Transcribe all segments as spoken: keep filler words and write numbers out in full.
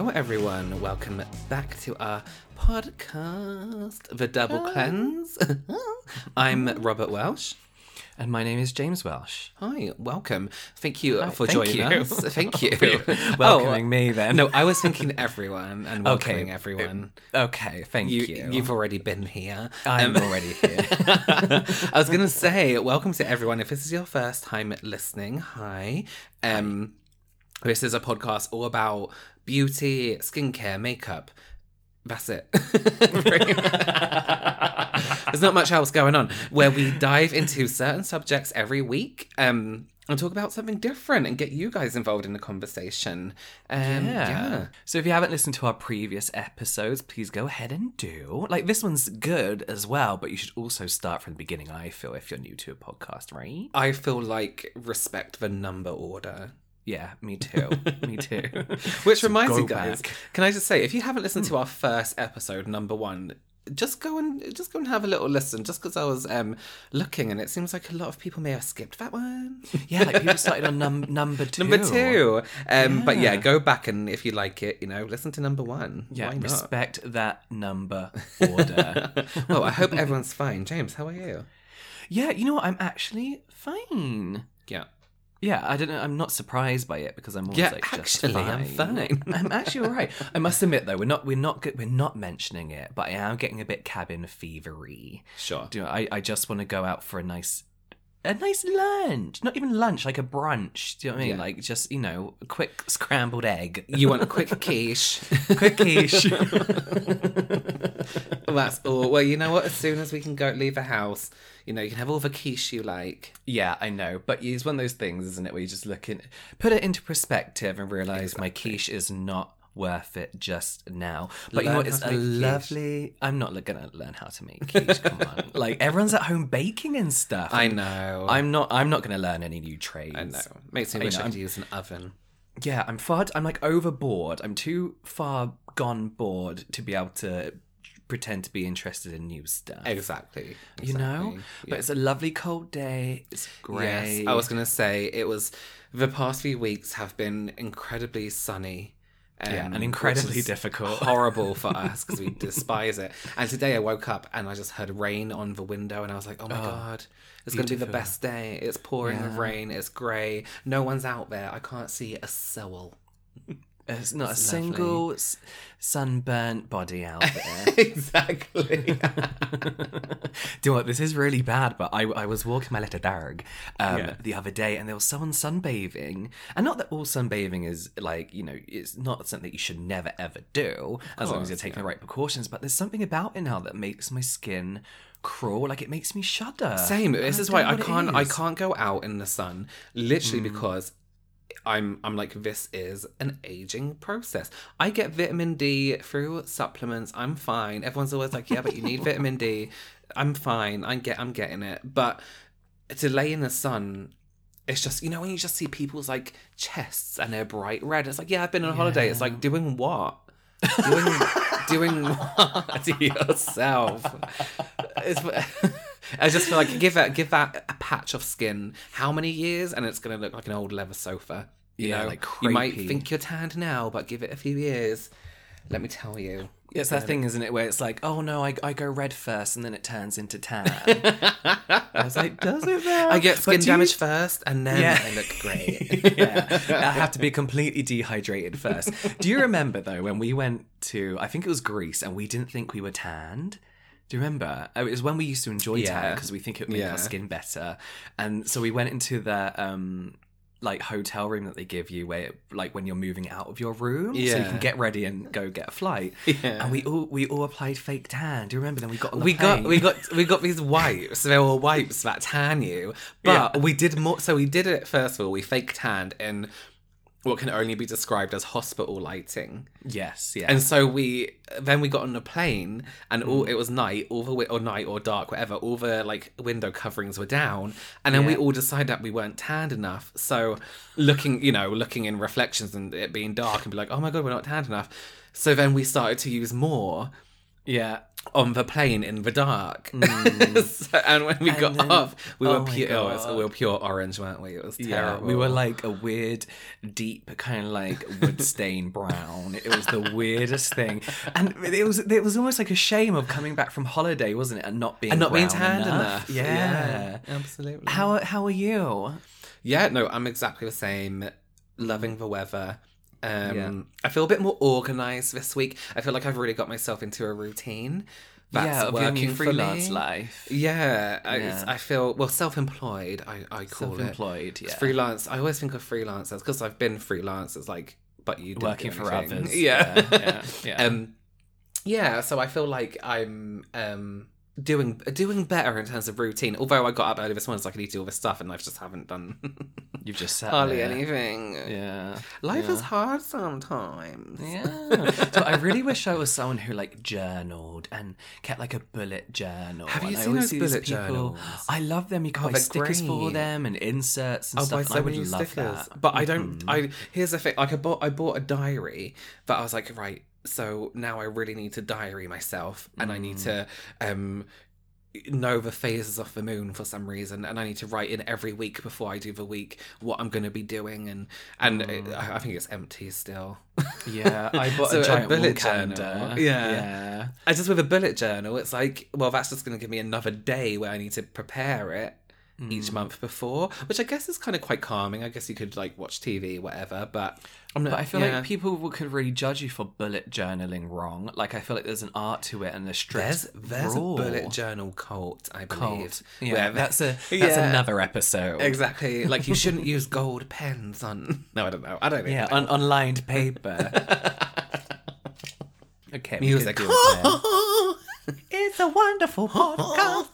Hello, everyone. Welcome back to our podcast, The Double Cleanse. I'm Robert Welsh. And my name is James Welsh. Hi, welcome. Thank you Hi, for thank joining you. us. Thank you. Welcoming oh, me then. No, I was thinking everyone and welcoming Okay. everyone. Okay, thank you. You, you've already been here. I'm Um, already here. I was going to say, welcome to everyone. If this is your first time listening, hi. Um, this is a podcast all about beauty, skincare, makeup. That's it. There's not much else going on. Where we dive into certain subjects every week um, and talk about something different and get you guys involved in the conversation. Um, yeah. yeah. So if you haven't listened to our previous episodes, please go ahead and do. Like, this one's good as well, but you should also start from the beginning, I feel, if you're new to a podcast, right? I feel like respect the number order. Yeah, me too. me too. Which So reminds go you guys, back. can I just say, if you haven't listened to our first episode, number one, just go and just go and have a little listen. Just because I was um, looking, and it seems like a lot of people may have skipped that one. Yeah, like people started on num- number two. Number two. Um, But yeah, Yeah. go back and if you like it, you know, listen to number one. Yeah, Why not? respect that number order. Well, I hope everyone's fine. James, how are you? Yeah, you know what? I'm actually fine. Yeah. Yeah, I don't know. I'm not surprised by it because I'm always Yeah, like, just actually, fine. I'm fine. I'm actually all right. I must admit though, we're not we're not good, we're not mentioning it, but I am getting a bit cabin fevery. Sure. Do you know, I I just want to go out for a nice a nice lunch, not even lunch, like a brunch. Do you know what I mean? Yeah. Like just you know, a quick scrambled egg. You want a quick quiche? quick quiche. Well, that's all. Well, you know what? As soon as we can go leave the house, you know, you can have all the quiche you like. Yeah, I know, but it's one of those things, isn't it, where you just look in, put it into perspective and realise my quiche is not worth it just now. But you know Learn what, how it's to a make quiche. lovely... I'm not going to learn how to make quiche, come on. Like, everyone's at home baking and stuff. I and know. I'm not I'm not going to learn any new trades. I know. Makes me I wish know, I could I'm- use an oven. Yeah, I'm far... I'm, like, overboard. I'm too far gone bored to be able to pretend to be interested in new stuff. Exactly. You know? exactly. But Yeah. it's a lovely cold day. It's great. Yes, I was going to say it was the past few weeks have been incredibly sunny. Um, Yeah, and incredibly which is difficult. Horrible for us because we despise it. And today I woke up and I just heard rain on the window and I was like, oh my Oh, God, it's going to be the beautiful. best day. It's pouring with Yeah. rain. It's grey. No one's out there. I can't see a soul. There's not It's a single s- sunburnt body out there. Exactly. Do you know what? This is really bad, but I, I was walking my little dog um, Yeah. the other day and there was someone sunbathing. And not that all sunbathing is like, you know, it's not something that you should never ever do as long as you're course, taking yeah. the right precautions. But there's something about it now that makes my skin crawl. Like it makes me shudder. Same. This I is don't why know I what it can't. I is. can't go out in the sun, literally because I'm. I'm like this is an aging process. I get vitamin D through supplements. I'm fine. Everyone's always like, yeah, but you need vitamin D. I'm fine. I get. I'm getting it. But to lay in the sun. It's just, you know, when you just see people's like chests and they're bright red. It's like, yeah, I've been on holiday. It's like, doing what? Doing, doing what to yourself? It's, I just feel like give that give that a patch of skin. How many years, and it's gonna look like an old leather sofa. You Yeah, know, like you might creepy. think you're tanned now, but give it a few years. Let me tell you. It's that thing, isn't it, where it's like, oh no, I, I go red first and then it turns into tan. I was like, does it though? I get But skin do you- damage first, and then Yeah. I look great. yeah, I have to be completely dehydrated first. Do you remember though when we went to, I think it was Greece, and we didn't think we were tanned? Do you remember? It was when we used to enjoy Yeah. tan because we think it would make Yeah. our skin better, and so we went into the um like hotel room that they give you where like when you're moving out of your room, so you Yeah. can get ready and go get a flight. Yeah. And we all we all applied fake tan. Do you remember? Then we got on the we got plane. we got we got these wipes. They were wipes that tan you, but Yeah. we did more. So we did it first of all. We fake tanned in what can only be described as hospital lighting. Yes, yeah. And so we then we got on the plane, and all it was night, all the wi- or night or dark, whatever. All the like window coverings were down, and then we Yeah. all decided that we weren't tanned enough. So looking, you know, looking in reflections and it being dark, and be like, oh my god, we're not tanned enough. So then we started to use more. yeah. on the plane in the dark. Mm. so, and when we and got then, off, we, oh were pure, oh, was, we were pure orange, weren't we? It was terrible. Yeah, we were like a weird, deep, kind of like wood stain brown. It was the weirdest thing. And it was it was almost like a shame of coming back from holiday, wasn't it? And not being And not being brown tanned enough. enough. Yeah. yeah, absolutely. How, how are you? Yeah, no, I'm exactly the same. Loving the weather. Um, yeah. I feel a bit more organised this week. I feel like I've really got myself into a routine. That's yeah, of working your new freelance for me. life. Yeah, yeah. I, I feel, well, self-employed, I, I call self-employed, it. Self-employed, yeah. Freelance, I always think of freelancers, because I've been freelance, it's like, but you didn't working do for anything. others. Yeah. Yeah, yeah, yeah. um, yeah, so I feel like I'm... Um, doing doing better in terms of routine, although I got up early this morning so I could eat all this stuff and I just haven't done you've just sat hardly there. anything. Yeah, life yeah. is hard sometimes. Yeah. So I really wish I was someone who like journaled and kept like a bullet journal. Have you and seen I those see bullet people, journals? I love them. You can Oh, buy they're stickers for great. them and inserts and I'll stuff. buy so and I would many love stickers, that. but I don't. Mm-hmm. I here's the thing. Like I bought I bought a diary, but I was like, right. So now I really need to diary myself, and mm. I need to um. know the phases of the moon for some reason, and I need to write in every week before I do the week what I'm going to be doing, and and mm. it, I think it's empty still. Yeah, I bought so a giant a bullet calendar. journal. Yeah, yeah. I just with a bullet journal, it's like, well, that's just going to give me another day where I need to prepare it mm. each month before, which I guess is kind of quite calming. I guess you could like watch T V, whatever, but. I'm not, but I feel yeah. like people could really judge you for bullet journaling wrong. Like I feel like there's an art to it and a strict There's, there's rule. a bullet journal cult, I believe. Cult. Yeah, where that's a that's yeah. another episode. Exactly. Like you shouldn't use gold pens on. No, I don't know. I don't. Yeah, know. on, on lined paper. Okay, music. It's a wonderful podcast.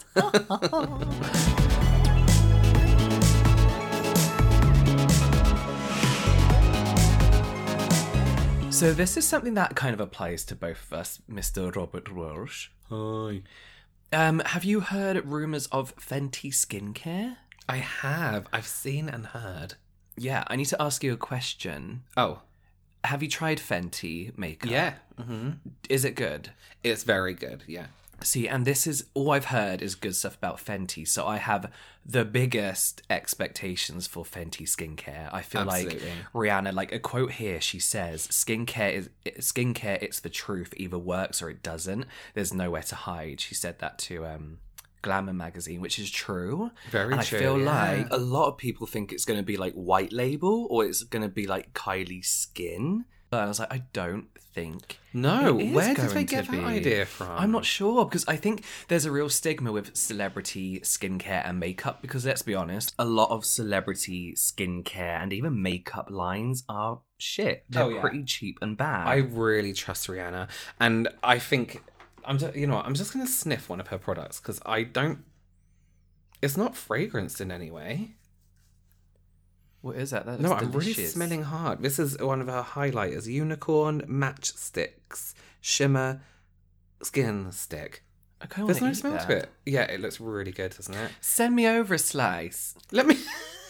So this is something that kind of applies to both of us, Mister Robert Walsh. Hi. Um, have you heard rumours of Fenty skincare? I have. I've seen and heard. Yeah, I need to ask you a question. Oh. Have you tried Fenty makeup? Yeah. Mm-hmm. Is it good? It's very good, yeah. See, and this is, all I've heard is good stuff about Fenty, so I have the biggest expectations for Fenty skincare. I feel Absolutely. like Rihanna, like a quote here, she says, skincare is skincare, it's the truth, either works or it doesn't. There's nowhere to hide. She said that to um, Glamour magazine, which is true. Very and true. I feel yeah. like a lot of people think it's going to be like white label or it's going to be like Kylie Skin. But I was like, I don't think. No, it is where did going they get to that be. idea from? I'm not sure because I think there's a real stigma with celebrity skincare and makeup because let's be honest, a lot of celebrity skincare and even makeup lines are shit. They're Oh, yeah. pretty cheap and bad. I really trust Rihanna, and I think I'm just, you know what, I'm just gonna sniff one of her products because I don't. It's not fragranced in any way. What is that? That No, looks I'm really delicious. smelling hard. This is one of her highlighters: Unicorn Matchsticks Shimmer Skin Stick. I kind of There's no want to smell eat to that. it. Yeah, it looks really good, doesn't it? Send me over a slice. Let me.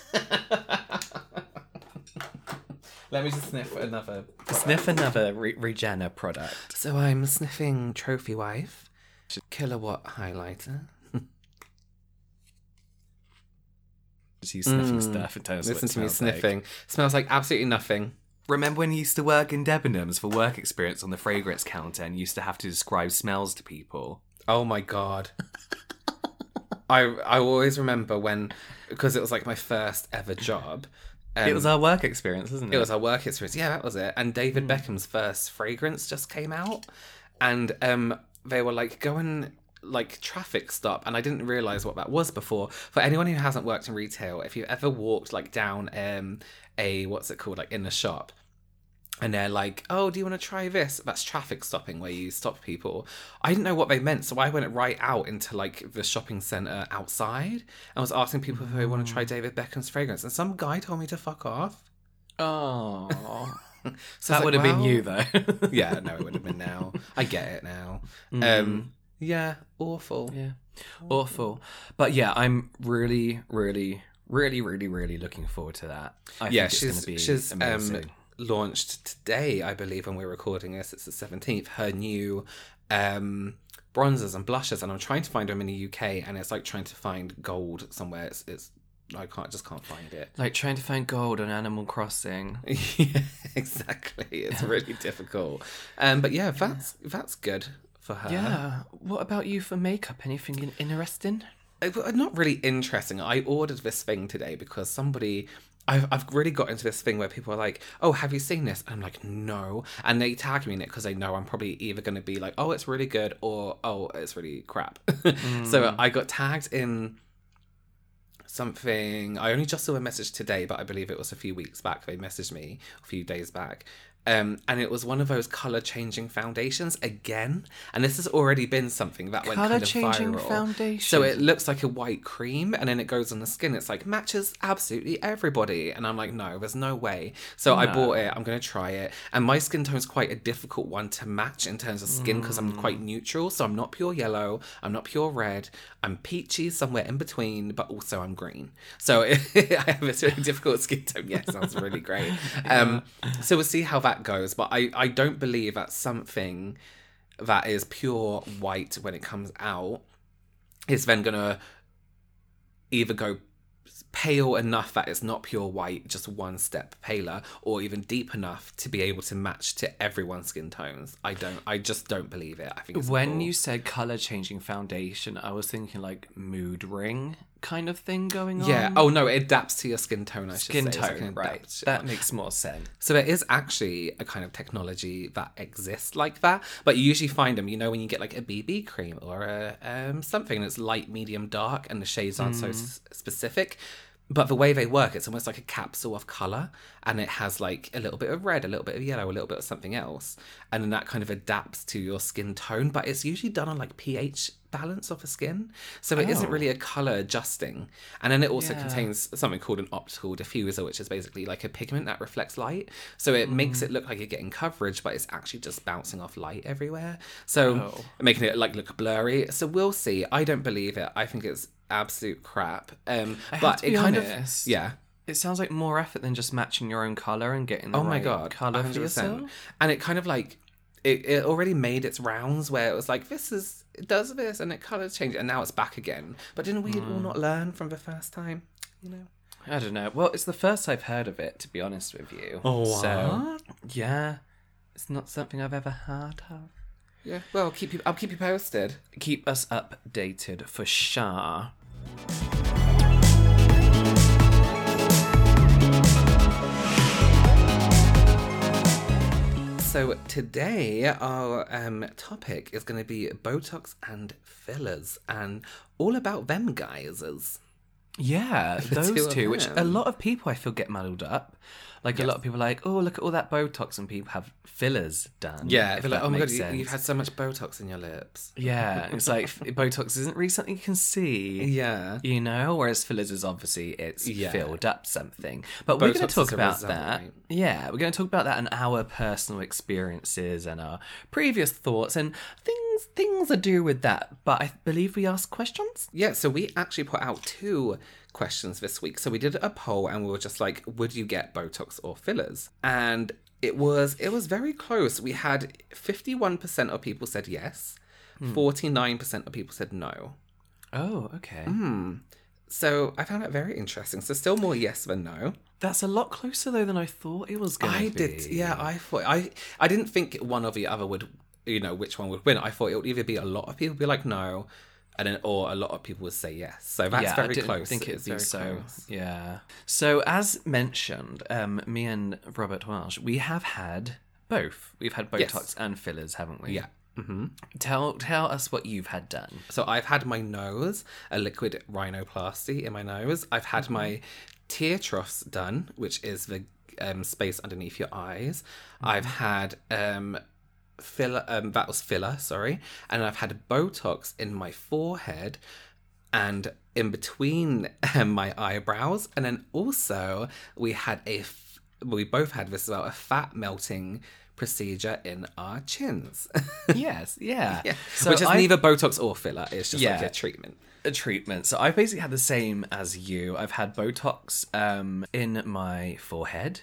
Let me just sniff another. Sniff another Re- Rihanna product. So I'm sniffing Trophy Wife Kilowatt Highlighter. Just you sniffing Mm. stuff and tell us Listen what it to me smells like. sniffing. Smells like absolutely nothing. Remember when you used to work in Debenhams for work experience on the fragrance counter and you used to have to describe smells to people? Oh my god. I I always remember when, because it was like my first ever job. Um, it was our work experience, wasn't it? It was our work experience. Yeah, that was it. And David Beckham's first fragrance just came out, and um, they were like, go and like traffic stop, and I didn't realize what that was before. For anyone who hasn't worked in retail, if you've ever walked like down um a what's it called, like in a shop, and they're like, oh, do you want to try this? That's traffic stopping, where you stop people. I didn't know what they meant, so I went right out into like the shopping centre outside and was asking people if they want to try David Beckham's fragrance, and some guy told me to fuck off. Oh. So That I was would like, have been well- you, though. Yeah, no, it would have been now. I get it now. Mm. Um, yeah, awful. Yeah. Awful. But yeah, I'm really, really, really, really, really looking forward to that. I Yeah, think it's she's going to be she's um, amazing. launched today, I believe, when we're recording this. It's the seventeenth. Her new um, bronzers and blushes, and I'm trying to find them in the U K, and it's like trying to find gold somewhere. It's, it's I can't just can't find it. Like trying to find gold on Animal Crossing. Yeah, exactly. It's really difficult. Um, but yeah, that's that's good for her. Yeah. What about you for makeup? Anything in- interesting? It, not really interesting. I ordered this thing today because somebody. I've, I've really got into this thing where people are like, oh, have you seen this? And I'm like, no. And they tag me in it because they know I'm probably either going to be like, oh, it's really good, or, oh, it's really crap. Mm. So I got tagged in something. I only just saw a message today, but I believe it was a few weeks back. They messaged me a few days back. Um, and it was one of those colour-changing foundations again. And this has already been something that went kind of viral. Colour-changing foundation? So it looks like a white cream, and then it goes on the skin. It's like, matches absolutely everybody. And I'm like, no, there's no way. So no. I bought it. I'm going to try it. And my skin tone's quite a difficult one to match in terms of skin because mm. I'm quite neutral. So I'm not pure yellow. I'm not pure red. I'm peachy, somewhere in between, but also I'm green. So I have this really difficult skin tone. Yeah, sounds really great. Yeah. Um, so we'll see how that goes, but I, I don't believe that something that is pure white when it comes out is then gonna either go pale enough that it's not pure white, just one step paler, or even deep enough to be able to match to everyone's skin tones. I don't I just don't believe it. I think it's when cool. You said color changing foundation, I was thinking like mood ring kind of thing going on. Yeah. Oh no, it adapts to your skin tone, I should skin say. Skin tone, like right. That makes more sense. So there is actually a kind of technology that exists like that, but you usually find them, you know, when you get like a B B cream or a um, something that's light, medium, dark, and the shades aren't mm. so s- specific. But the way they work, it's almost like a capsule of colour, and it has like a little bit of red, a little bit of yellow, a little bit of something else, and then that kind of adapts to your skin tone, but it's usually done on like pH balance of the skin, so it oh. isn't really a colour adjusting. And then it also yeah. contains something called an optical diffuser, which is basically like a pigment that reflects light, so it mm. makes it look like you're getting coverage, but it's actually just bouncing off light everywhere, so oh. making it like look blurry. So we'll see. I don't believe it. I think it's absolute crap. Um, but it kind honest. of yeah. It sounds like more effort than just matching your own colour and getting the oh right my god colour for yourself. And it kind of like it, it already made its rounds where it was like this is it does this and it colours change and now it's back again. But didn't we mm. all not learn from the first time? You know. I don't know. Well, it's the first I've heard of it, to be honest with you. Oh, what? So yeah, it's not something I've ever heard of. Yeah. Well, keep you. I'll keep you posted. Keep us updated for sure. So today our um, topic is going to be Botox and fillers and all about them guys. Yeah, The those two two, of which them. a lot of people I feel get muddled up. Like Yes. a lot of people are like, oh, look at all that Botox, and people have fillers done. Yeah, if they're like, that oh my god, makes you, sense. you've had so much Botox in your lips. Yeah, it's like Botox isn't really something you can see. Yeah. You know, whereas fillers is obviously it's Yeah. filled up something. But we're going Botox to talk is a about result, that. right? Yeah, we're going to talk about that and our personal experiences and our previous thoughts and things things to do with that. But I believe we asked questions. Yeah, so we actually put out two questions this week. So we did a poll and we were just like, would you get Botox or fillers? And it was it was very close. We had fifty-one percent of people said yes, forty-nine percent of people said no. Oh, okay. Hmm. So I found that very interesting. So still more yes than no. That's a lot closer though than I thought it was going to be. I did, yeah. I thought I I didn't think one or the other would, you know, which one would win. I thought it would either be a lot of people be like no, and then or a lot of people would say yes. So that's yeah, very I didn't close. think it'd It's be very so. close. Yeah. So as mentioned, um, me and Robert Welsh, we have had both. We've had Botox Yes. and fillers, haven't we? Yeah. Mm-hmm. Tell tell us what you've had done. So I've had my nose, a liquid rhinoplasty in my nose. I've had mm-hmm. my tear troughs done, which is the um, space underneath your eyes. Mm-hmm. I've had um, filler, um, that was filler, sorry. And I've had Botox in my forehead and in between um, my eyebrows. And then also we had a, f- we both had this as well, a fat melting procedure in our chins. Yes, yeah. yeah. So Which is I- neither Botox or filler. It's just Yeah. like a treatment. A treatment. So I basically had the same as you. I've had Botox um, in my forehead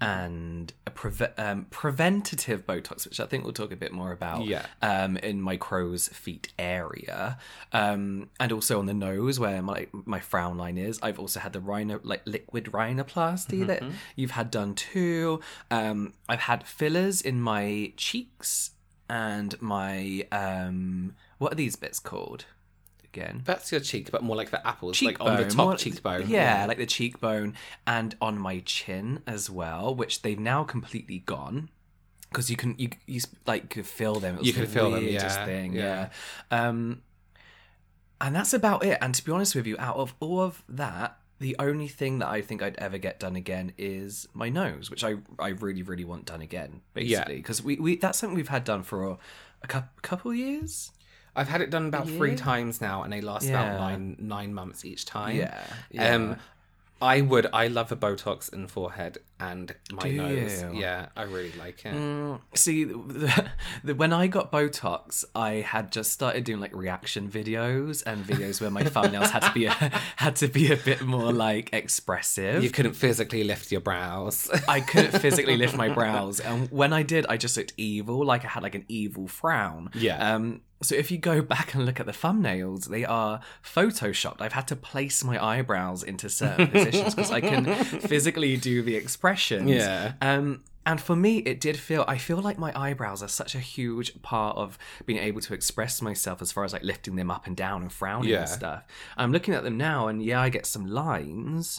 and a preve- um, preventative Botox, which I think we'll talk a bit more about Yeah. um, in my crow's feet area, um, and also on the nose where my my frown line is. I've also had the rhino like liquid rhinoplasty Mm-hmm. that you've had done too. Um, I've had fillers in my cheeks and my um, what are these bits called? Again. That's your cheek, but more like the apples, Cheekbone, like on the top more- cheekbone. Yeah, like the cheekbone and on my chin as well, which they've now completely gone. Because you can, you, you like could feel them. It was You could the feel them, weirdest yeah, thing, yeah. yeah. Um, and that's about it. And to be honest with you, out of all of that, the only thing that I think I'd ever get done again is my nose, which I I really really want done again, basically, because we, we that's something we've had done for a, a couple couple years. I've had it done about three Yeah. times now, and they last Yeah. about nine nine months each time. Yeah, yeah. Um, I would. I love the Botox in forehead and my Do nose. you? Yeah, I really like it. Mm, see, the, the, when I got Botox, I had just started doing like reaction videos and videos where my thumbnails had to be a, had to be a bit more like expressive. You couldn't physically lift your brows. I couldn't physically lift my brows, and when I did, I just looked evil, like I had like an evil frown. Yeah. Um. So if you go back and look at the thumbnails, they are photoshopped. I've had to place my eyebrows into certain positions because I can physically do the expressions. Yeah. Um. And for me, it did feel, I feel like my eyebrows are such a huge part of being able to express myself as far as like lifting them up and down and frowning Yeah. and stuff. I'm looking at them now and yeah, I get some lines,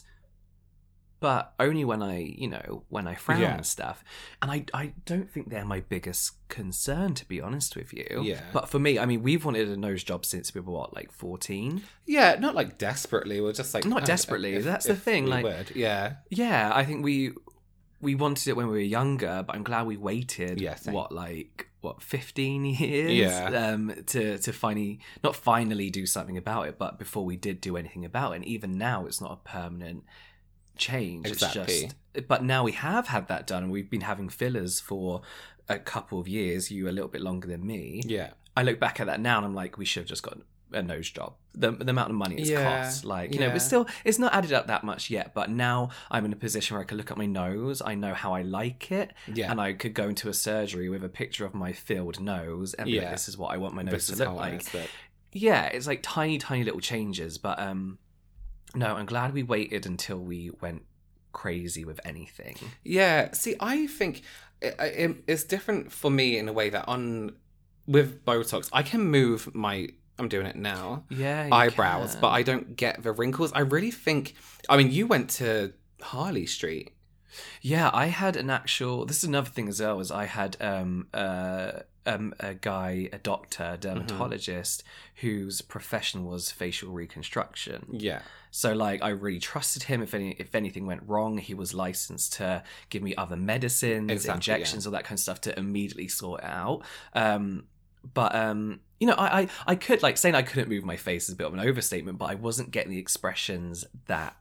but only when I, you know, when I frown Yeah. and stuff. And I, I don't think they're my biggest concern, to be honest with you. Yeah. But for me, I mean, we've wanted a nose job since we were, what, like fourteen? Yeah, not like desperately. We're just like Not oh, desperately, if- that's the if thing, we like- would. Yeah, Yeah, I think we we wanted it when we were younger, but I'm glad we waited. Yeah, same. what like what fifteen years? Yeah. Um, to to finally not finally do something about it, but before we did do anything about it, and even now it's not a permanent change. Exactly. It's just, but now we have had that done, and we've been having fillers for a couple of years. You a little bit longer than me. yeah, I look back at that now, and I'm like, we should have just got a nose job. The the amount of money it's Yeah, cost, like you know, yeah. but still, it's not added up that much yet. But now I'm in a position where I can look at my nose. I know how I like it, Yeah. and I could go into a surgery with a picture of my filled nose and be like, Yeah. this is what I want my nose this to is look how I like. messed up. Yeah, it's like tiny, tiny little changes. But um, no, I'm glad we waited until we went crazy with anything. Yeah, see, I think it, it, it's different for me in a way that on with Botox, I can move my. I'm doing it now. Yeah, you eyebrows, can. but I don't get the wrinkles. I really think. I mean, you went to Harley Street. Yeah, I had an actual. This is another thing as well. Is I had um uh um a guy, a doctor, a dermatologist, whose profession was facial reconstruction. Yeah, So like, I really trusted him. If any if anything went wrong, he was licensed to give me other medicines, Exactly, injections, all that kind of stuff to immediately sort it out. Um, but um. You know, I, I, I could, like, saying I couldn't move my face is a bit of an overstatement, but I wasn't getting the expressions that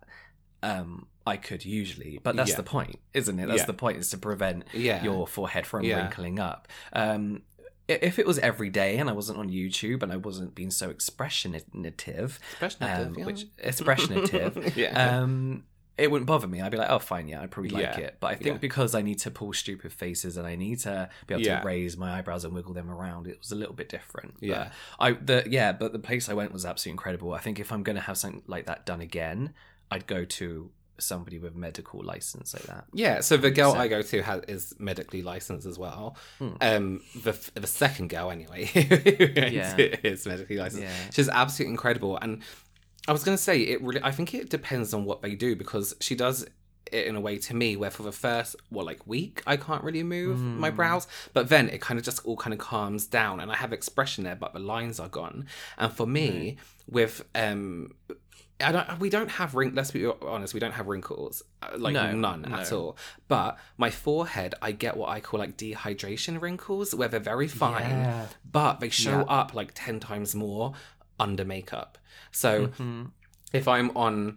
um, I could usually. But that's Yeah. the point, isn't it? That's Yeah. the point, is to prevent yeah, your forehead from Yeah. wrinkling up. Um, i- if it was every day and I wasn't on YouTube and I wasn't being so expressionative, Expressionative, um, yeah. which expressionative, yeah, um, it wouldn't bother me. I'd be like, oh, fine, yeah, I'd probably like Yeah, it. But I think yeah. because I need to pull stupid faces and I need to be able Yeah. to raise my eyebrows and wiggle them around, it was a little bit different. But Yeah. I the yeah, but the place I went was absolutely incredible. I think if I'm going to have something like that done again, I'd go to somebody with a medical license like that. yeah. So the girl So- I go to has is medically licensed as well. Hmm. Um, the the second girl anyway, who Yeah. is medically licensed. Yeah. She's absolutely incredible, and I was going to say it really. I think it depends on what they do, because she does it in a way to me where for the first what like week I can't really move my Mm. brows, but then it kind of just all kind of calms down and I have expression there, but the lines are gone. And for me, with um. I don't. We don't have wrinkles. Let's be honest. We don't have wrinkles, uh, like No, none at no. all. But my forehead, I get what I call like dehydration wrinkles, where they're very fine, Yeah. but they show Yeah. up like ten times more under makeup. So Mhm. if I'm on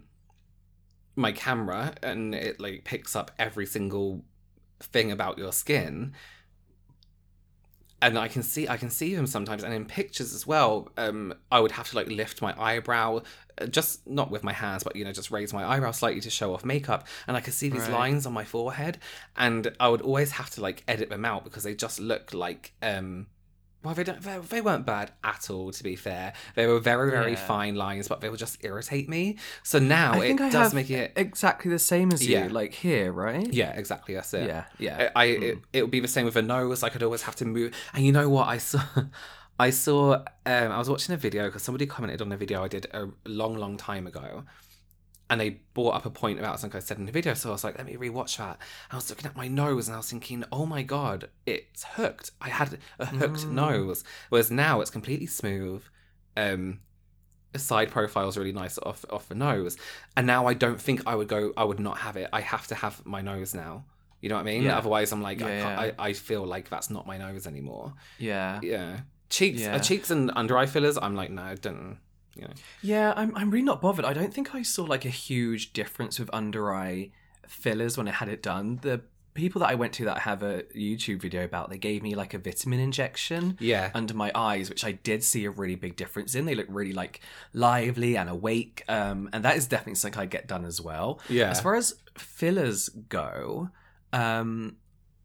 my camera and it like picks up every single thing about your skin, and I can see I can see them sometimes, and in pictures as well. Um, I would have to like lift my eyebrow, uh, just not with my hands, but you know, just raise my eyebrow slightly to show off makeup, and I could see these Right. lines on my forehead, and I would always have to like edit them out because they just look like um. Well, they, don't, they, they weren't bad at all, to be fair. They were very, very Yeah. fine lines, but they would just irritate me. So now I it think I does have make it... exactly the same as you, Yeah. like here, right? Yeah, exactly, that's it. Yeah, yeah. I, I it, it would be the same with a nose. Like, I'd always have to move. And you know what? I saw... I saw... Um, I was watching a video, because somebody commented on a video I did a long, long time ago. And they brought up a point about something I said in the video, so I was like, let me rewatch that. And I was looking at my nose, and I was thinking, oh my god, it's hooked. I had a hooked Mm. nose. Whereas now it's completely smooth. Um, the side profile is really nice off off the nose. And now I don't think I would go, I would not have it. I have to have my nose now. You know what I mean? Yeah. Otherwise, I'm like, I, Yeah, can't, yeah. I, I feel like that's not my nose anymore. Yeah. Yeah. Cheeks, Yeah. uh, cheeks and under eye fillers, I'm like, no, don't, you know. Yeah, I'm I'm really not bothered. I don't think I saw like a huge difference with under eye fillers when I had it done. The people that I went to that I have a YouTube video about, they gave me like a vitamin injection Yeah. under my eyes, which I did see a really big difference in. They look really like lively and awake. Um, and that is definitely something I get done as well. Yeah. As far as fillers go, um,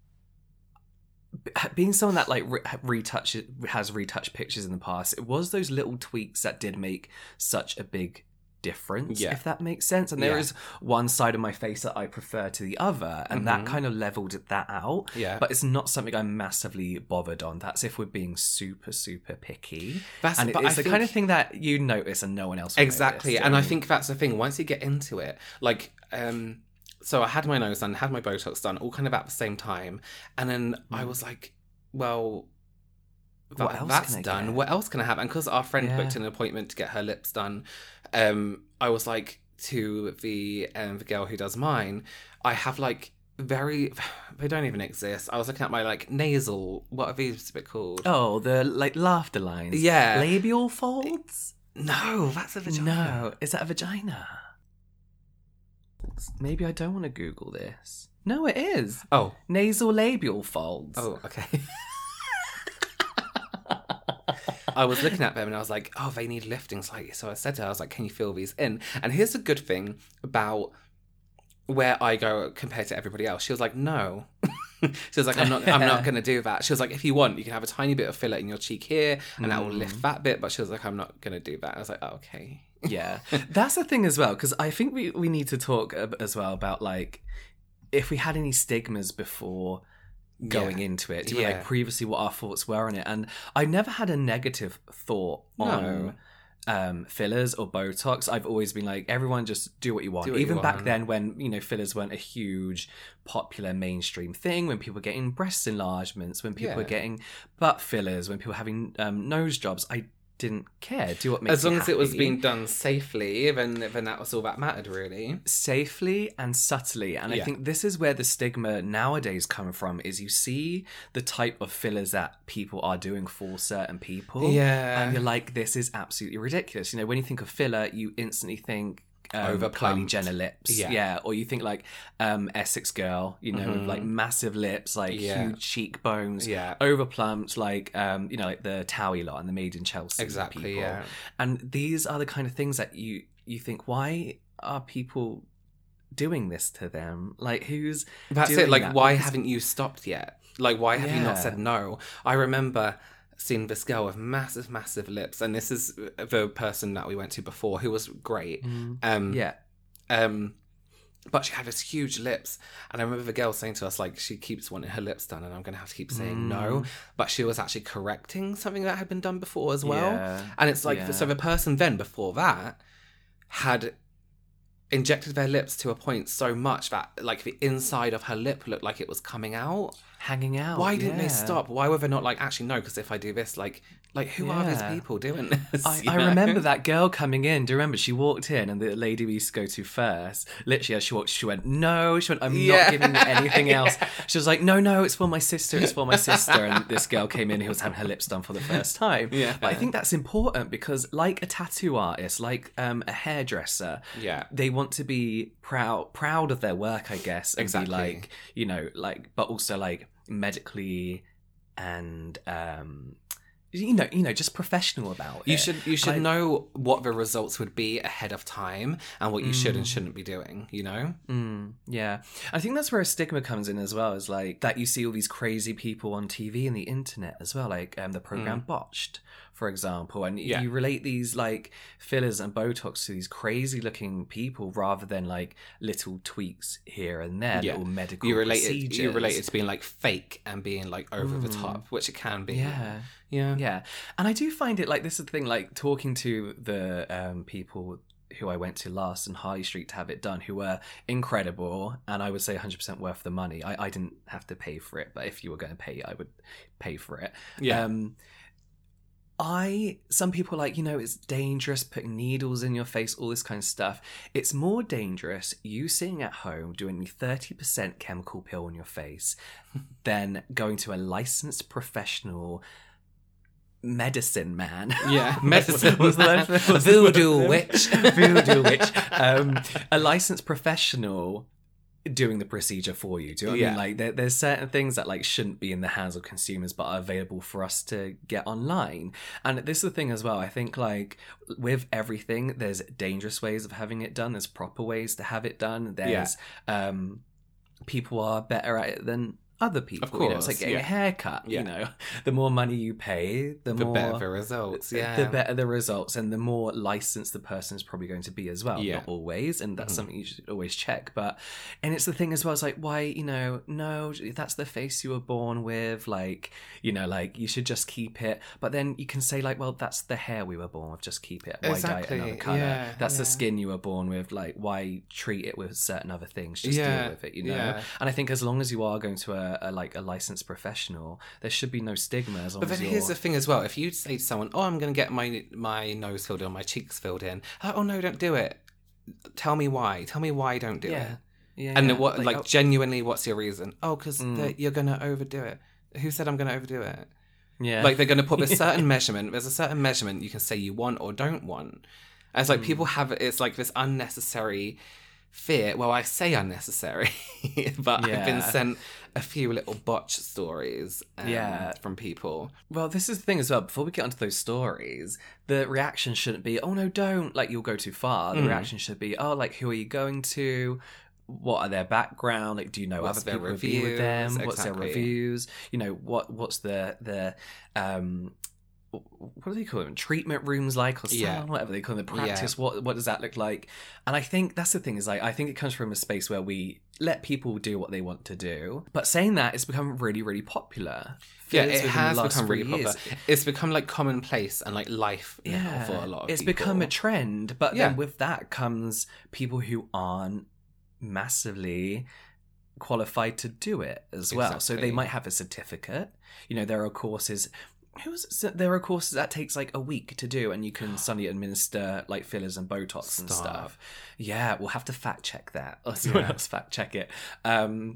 b- being someone that like re- retouch has retouched pictures in the past, it was those little tweaks that did make such a big difference, Yeah. if that makes sense. And there Yeah. is one side of my face that I prefer to the other, and that Mhm. kind of leveled that out. Yeah. But it's not something I'm massively bothered on. That's if we're being super, super picky. That's, And but it's I the think- kind of thing that you notice and no one else will Exactly, notice. and I Um, think that's the thing. Once you get into it, like, um, so I had my nose done, had my Botox done, all kind of at the same time, and then I Mm. was like, well, What that- else that's can I done. get? What else can I have? And because our friend Yeah. booked an appointment to get her lips done, um, I was like to the um, the girl who does mine, I have like very, they don't even exist. I was looking at my like nasal. What are these a bit called? Oh, the like laughter lines. Yeah. Labial folds? No, that's a vagina. No. Is that a vagina? Maybe I don't want to Google this. No, it is. Oh, Nasal labial folds. oh, okay. I was looking at them and I was like, oh, they need lifting slightly. So I said to her, I was like, can you fill these in? And here's the good thing about where I go compared to everybody else. She was like, no. She was like, I'm not I'm not going to do that. She was like, if you want, you can have a tiny bit of filler in your cheek here and that will lift that bit. But she was like, I'm not going to do that. I was like, oh, okay. Yeah. That's the thing as well, because I think we, we need to talk ab- as well about, like, if we had any stigmas before going Yeah. into it. Do you Yeah. like previously what our thoughts were on it? And I never had a negative thought on No. um, fillers or Botox. I've always been like, everyone just do what you want. Do what you Even back want. then when, you know, fillers weren't a huge popular mainstream thing, when people were getting breast enlargements, when people were Yeah. getting butt fillers, when people were having um, nose jobs, I didn't care. Do what makes As long you as it was happy. being done safely, then, then that was all that mattered, really. Safely and subtly. And I Yeah. think this is where the stigma nowadays come from, is you see the type of fillers that people are doing for certain people. Yeah. And you're like, this is absolutely ridiculous. You know, when you think of filler, you instantly think um, Kylie Overplumped. Jenner lips. Yeah. Or you think like um, Essex girl, you know, with like massive lips, like Mm-hmm. Yeah. huge cheekbones, Yeah. overplumped, like, um, you know, like the Towie lot and the Made in Chelsea Exactly, people. yeah. And these are the kind of things that you you think, why are people doing this to them? Like, who's That's doing it. Like, that? why Because- haven't you stopped yet? Like, why have you not Yeah. said no? I remember seeing this girl with massive, massive lips, and this is the person that we went to before, who was great. Um, yeah, Um, but she had this huge lips, and I remember the girl saying to us, like, she keeps wanting her lips done, and I'm going to have to keep saying Mm. no. But she was actually correcting something that had been done before as well. Yeah. And it's like, Yeah. so the person then before that had injected their lips to a point so much that, like, the inside of her lip looked like it was coming out. hanging out. Why didn't yeah. they stop? Why were they not like, actually, no, because if I do this, like, like who are these Yeah. people doing this? I, you I know? remember that girl coming in. Do you remember? She walked in, and the lady we used to go to first, literally as she walked, she went, "No," she went, "I'm Yeah. not giving you anything else." She was like, "No, no, it's for my sister. It's for my sister." And this girl came in who was having her lips done for the first time. Yeah. But I think that's important because, like a tattoo artist, like um, a hairdresser, Yeah. they want to be proud proud of their work, I guess, and Exactly. be like, you know, like, but also like medically and um, you know, you know, just professional about You it. should you should I- know what the results would be ahead of time and what you should and Mm. shouldn't be doing, you know? Mm, yeah. I think that's where a stigma comes in as well, is like that you see all these crazy people on T V and the internet as well, like um, the program Botched, for example. And y- Yeah. you relate these like fillers and Botox to these crazy looking people rather than like little tweaks here and there, Yeah. little medical You relate it, procedures. you relate it to being like fake and being like over the Mm. top, which it can be. Yeah. Yeah. Yeah. And I do find it like this is the thing, like talking to the um, people who I went to last in High Street to have it done, who were incredible, and I would say one hundred percent worth the money. I, I didn't have to pay for it, but if you were going to pay, I would pay for it. Yeah. Um, I some people are like, you know, it's dangerous putting needles in your face, all this kind of stuff. It's more dangerous you sitting at home doing a thirty percent chemical peel on your face than going to a licensed professional medicine man. Yeah, medicine What's the man. word for- what's the Voodoo word for- witch. Voodoo witch. Um, a licensed professional doing the procedure for you. Do you know what I Yeah. mean? Like there, there's certain things that like shouldn't be in the hands of consumers but are available for us to get online. And this is the thing as well. I think like with everything, there's dangerous ways of having it done. There's proper ways to have it done. There's um people are better at it than other people. Of You know, it's course, like getting yeah. a haircut. Yeah. You know, the more money you pay, the, The more better the results. Yeah. the better the results, and the more licensed the person is probably going to be as well. Yeah. Not always, and that's Mhm. something you should always check. But and it's the thing as well. It's like, why, you know, no, that's the face you were born with. Like, you know, like you should just keep it. But then you can say like, well, that's the hair we were born with. Just keep it. Why Exactly, dye it another color? yeah, that's the yeah. skin you were born with. Like, why treat it with certain other things? Just Yeah, deal with it. You know. yeah. And I think as long as you are going to a, a like a licensed professional, there should be no stigma. As long But as then you're... here's the thing as well. If you say to someone, "Oh, I'm going to get my my nose filled in, my cheeks filled in," like, "Oh no, don't do it." Tell me why. Tell me why don't do yeah. it. Yeah, And yeah. what, like, oh, genuinely, what's your reason? Oh, because Mm. you're going to overdo it. Who said I'm going to overdo it? yeah. Like, they're going to put a certain measurement. There's a certain measurement you can say you want or don't want. And it's like Mm. people have, it's like this unnecessary fear. Well, I say unnecessary, but I've been Yeah. sent a few little botch stories um, Yeah. from people. Well, this is the thing as well. Before we get onto those stories, the reaction shouldn't be, "Oh no, don't!" Like you'll go too far. The Mm. reaction should be, "Oh, like who are you going to? What are their background? Like, do you know What's other their people who be with them? reviews? What's their Exactly. reviews? You know what? What's the the um." What do they call them? Treatment rooms like, or salon, Yeah. whatever they call them. The practice. What what does that look like? And I think that's the thing is like I think it comes from a space where we let people do what they want to do. But saying that, it's become really really popular. Yeah, Fillers it within the has last become really three years. popular. It's become like commonplace and like life now Yeah, for a lot of it's people. become a trend. But Yeah. then with that comes people who aren't massively qualified to do it as well. So they Exactly. might have a certificate. You know, there are courses. Who's so there are courses that takes like a week to do, and you can suddenly administer like fillers and Botox and Stop. stuff. Yeah, we'll have to fact check that, or someone Yeah. else fact check it. Um,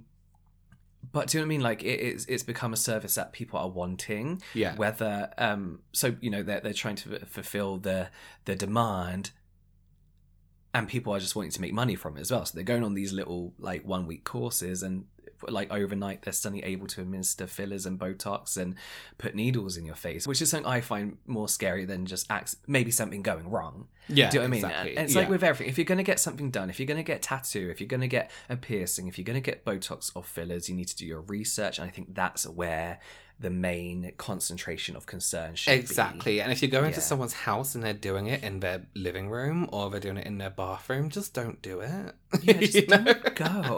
but do you know what I mean? Like it, it's it's become a service that people are wanting. Yeah. Whether um, so you know they're they're trying to f- fulfill the the demand, and people are just wanting to make money from it as well. So they're going on these little like one week courses, and like overnight they're suddenly able to administer fillers and Botox and put needles in your face, which is something I find more scary than just acts, maybe something going wrong. Yeah, Do you know what I mean? exactly. And it's Yeah. like with everything. If you're going to get something done, if you're going to get a tattoo, if you're going to get a piercing, if you're going to get Botox or fillers, you need to do your research. And I think that's where the main concentration of concern should be. Exactly. And if you're going Yeah. to someone's house and they're doing it in their living room or they're doing it in their bathroom, just don't do it. Yeah, just You know? don't go.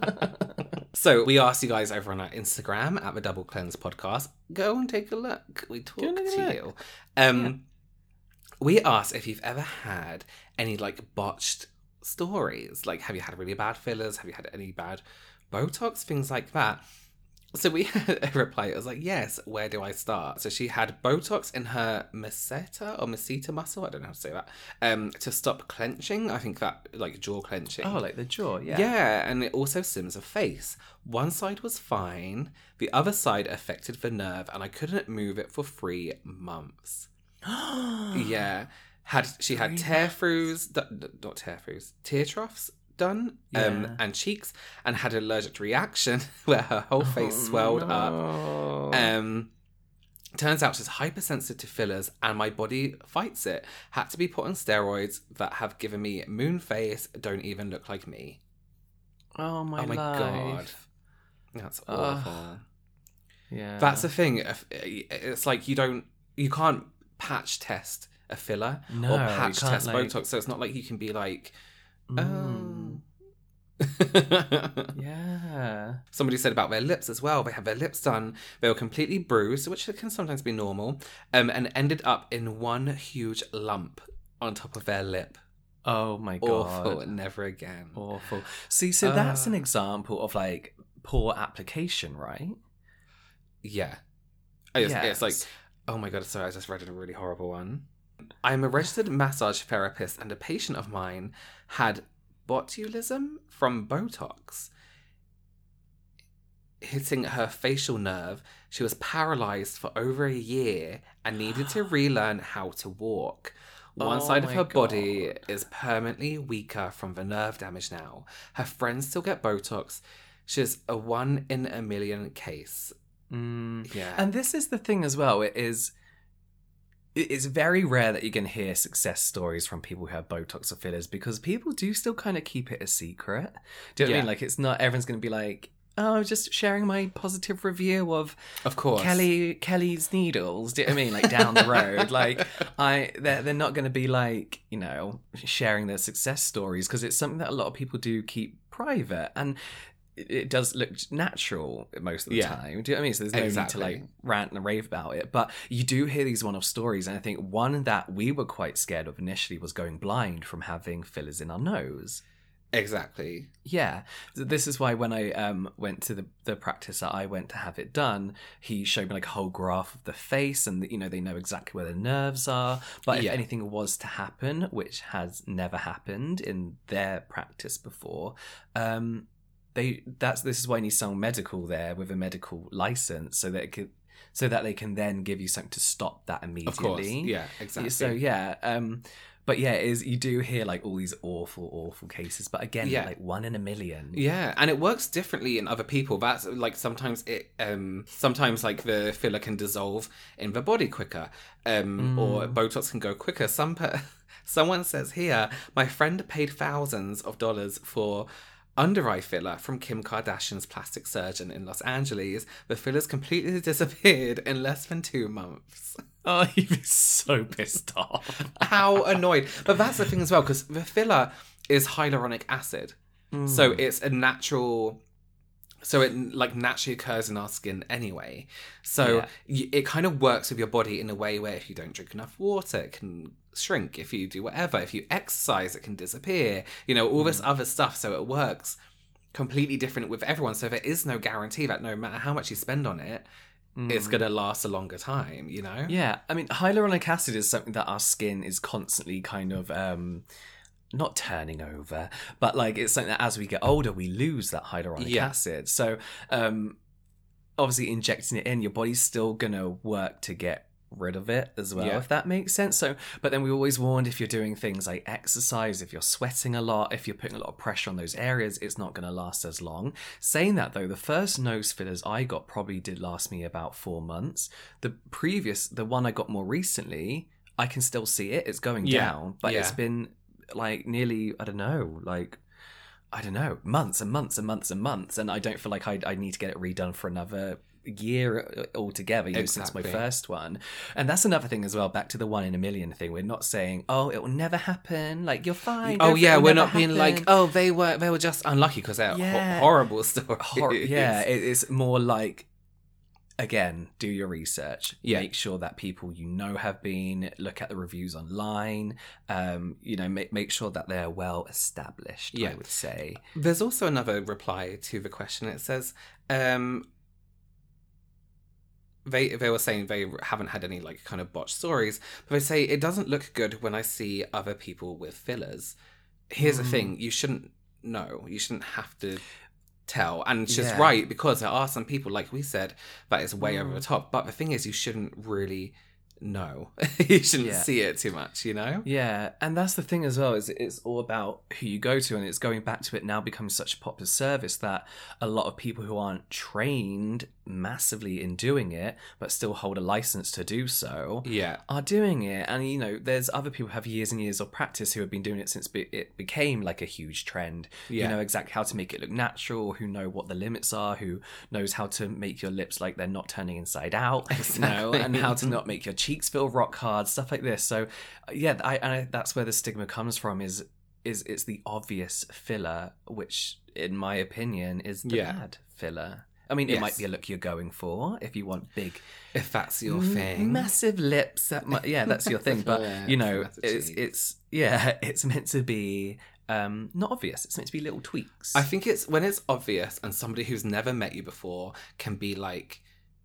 So we asked you guys over on our Instagram at the Double Cleanse Podcast. Go and take a look. We talk Go and to take a look. you. Um, We asked if you've ever had any like botched stories. Like, have you had really bad fillers? Have you had any bad Botox? Things like that. So we had a reply. It was like, yes, where do I start? So she had Botox in her masseter or masseter muscle. I don't know how to say that. Um, to stop clenching. I think that like jaw clenching. Oh, like the jaw, yeah. Yeah, and it also sims of face. One side was fine. The other side affected the nerve, and I couldn't move it for three months. Yeah. Had she had Three tear throughs, d- d- not tear throughs, tear troughs, done Yeah. um, and cheeks, and had an allergic reaction where her whole face Oh, swelled no. up. Um, turns out she's hypersensitive to fillers, and my body fights it. Had to be put on steroids that have given me moon face, don't even look like me. Oh my, Oh my life. God. That's awful. Ugh. Yeah. That's the thing. If- It's like you don't, you can't patch test a filler No, or you patch can't, test like- Botox. So it's not like you can be like, Mm. oh. Yeah. Somebody said about their lips as well. They had their lips done. They were completely bruised, which can sometimes be normal, um, and ended up in one huge lump on top of their lip. Oh my God. Awful. Never again. Awful. See, so that's an Uh. example of like poor application, right? Yeah. It's, Yes. it's like, oh my God, sorry, I just read a really horrible one. I'm a registered massage therapist, and a patient of mine had botulism from Botox hitting her facial nerve. She was paralyzed for over a year and needed to relearn how to walk. One Oh side of my her body God. is permanently weaker from the nerve damage now. Her friends still get Botox. She's a one in a million case. Mm. Yeah. And this is the thing as well. It is. it- It's very rare that you can hear success stories from people who have Botox or fillers because people do still kind of keep it a secret. Do you know what I Yeah. mean? Like, it's not everyone's going to be like, "Oh, just sharing my positive review of Of course. Kelly Kelly's needles." Do you know what I mean? Like down the road, like I, they're they're not going to be like, you know, sharing their success stories because it's something that a lot of people do keep private, and it, it does look natural most of the Yeah. time. Do you know what I mean? So there's no Exactly. need to like rant and rave about it, but you do hear these one-off stories, and I think one that we were quite scared of initially was going blind from having fillers in our nose. Exactly. Yeah, So this is why when I um went to the the practice that I went to have it done, he showed me like a whole graph of the face, and you know they know exactly where the nerves are. But if Yeah. anything was to happen, which has never happened in their practice before, um, they that's this is why you need someone medical there with a medical license, so that it could so that they can then give you something to stop that immediately. Of course. Yeah, exactly. So yeah, um, but yeah, it is you do hear like all these awful, awful cases, but again, Yeah. like one in a million. Yeah, and it works differently in other people. That's like sometimes it um sometimes like the filler can dissolve in the body quicker. Um or Botox can go quicker. Some per- someone says here, my friend paid thousands of dollars for under eye filler from Kim Kardashian's plastic surgeon in Los Angeles. The fillers completely disappeared in less than two months. Oh, he was so pissed off. How annoyed. But that's the thing as well, because the filler is hyaluronic acid. So it's a natural... So it like naturally occurs in our skin anyway. So Yeah. y- it kind of works with your body in a way where if you don't drink enough water, it can shrink. If you do whatever, if you exercise, it can disappear. You know, all this other stuff. So it works completely different with everyone. So there is no guarantee that no matter how much you spend on it, it's going to last a longer time, you know? Yeah, I mean, hyaluronic acid is something that our skin is constantly kind of um, not turning over, but like it's something that as we get older, we lose that hyaluronic Yeah. acid. So um, obviously, injecting it in, your body's still gonna work to get rid of it as well, Yeah. if that makes sense. So, but then we always warned if you're doing things like exercise, if you're sweating a lot, if you're putting a lot of pressure on those areas, it's not going to last as long. Saying that though, the first nose fillers I got probably did last me about four months. The previous, the one I got more recently, I can still see it. It's going Yeah. down, but Yeah. it's been like nearly, I don't know, like I don't know, months and months and months and months, and I don't feel like I I need to get it redone for another year altogether, you know, since my Exactly. first one. And that's another thing as well, back to the one in a million thing. We're not saying, oh, it will never happen, like you're fine. Oh go for it, yeah, it'll we're never not being like, happen." oh, they were they were just unlucky because they're Yeah. ho- horrible stories. Hor- yeah, it, it's more like, again, do your research. Yeah. Make sure that people you know have been, look at the reviews online. Um, you know, make make sure that they're well established. Yeah. I would say. There's also another reply to the question. It says, um, they they were saying they haven't had any like kind of botched stories, but they say it doesn't look good when I see other people with fillers. Here's the thing: you shouldn't know. You shouldn't have to tell. And she's Yeah. right, because there are some people, like we said, that is way over the top. But the thing is, you shouldn't really no. You shouldn't Yeah. see it too much, you know? Yeah, and that's the thing as well, is it's all about who you go to, and it's going back to it now becomes such a popular service that a lot of people who aren't trained massively in doing it, but still hold a license to do so, Yeah. are doing it. And, you know, there's other people who have years and years of practice who have been doing it since be- it became like a huge trend. Yeah. Who know exactly how to make it look natural, who know what the limits are, who knows how to make your lips like they're not turning inside out, you know, and how to not make your cheeks feel rock hard, stuff like this. So yeah, I, I that's where the stigma comes from, is is it's the obvious filler, which in my opinion is the Yeah. bad filler. I mean, it Yes. might be a look you're going for if you want big, If that's your m- thing. massive lips. That might, yeah, that's your thing. But you know, Lips, it's cheeks. it's yeah, it's meant to be um not obvious. It's meant to be little tweaks. I think it's when it's obvious and somebody who's never met you before can be like,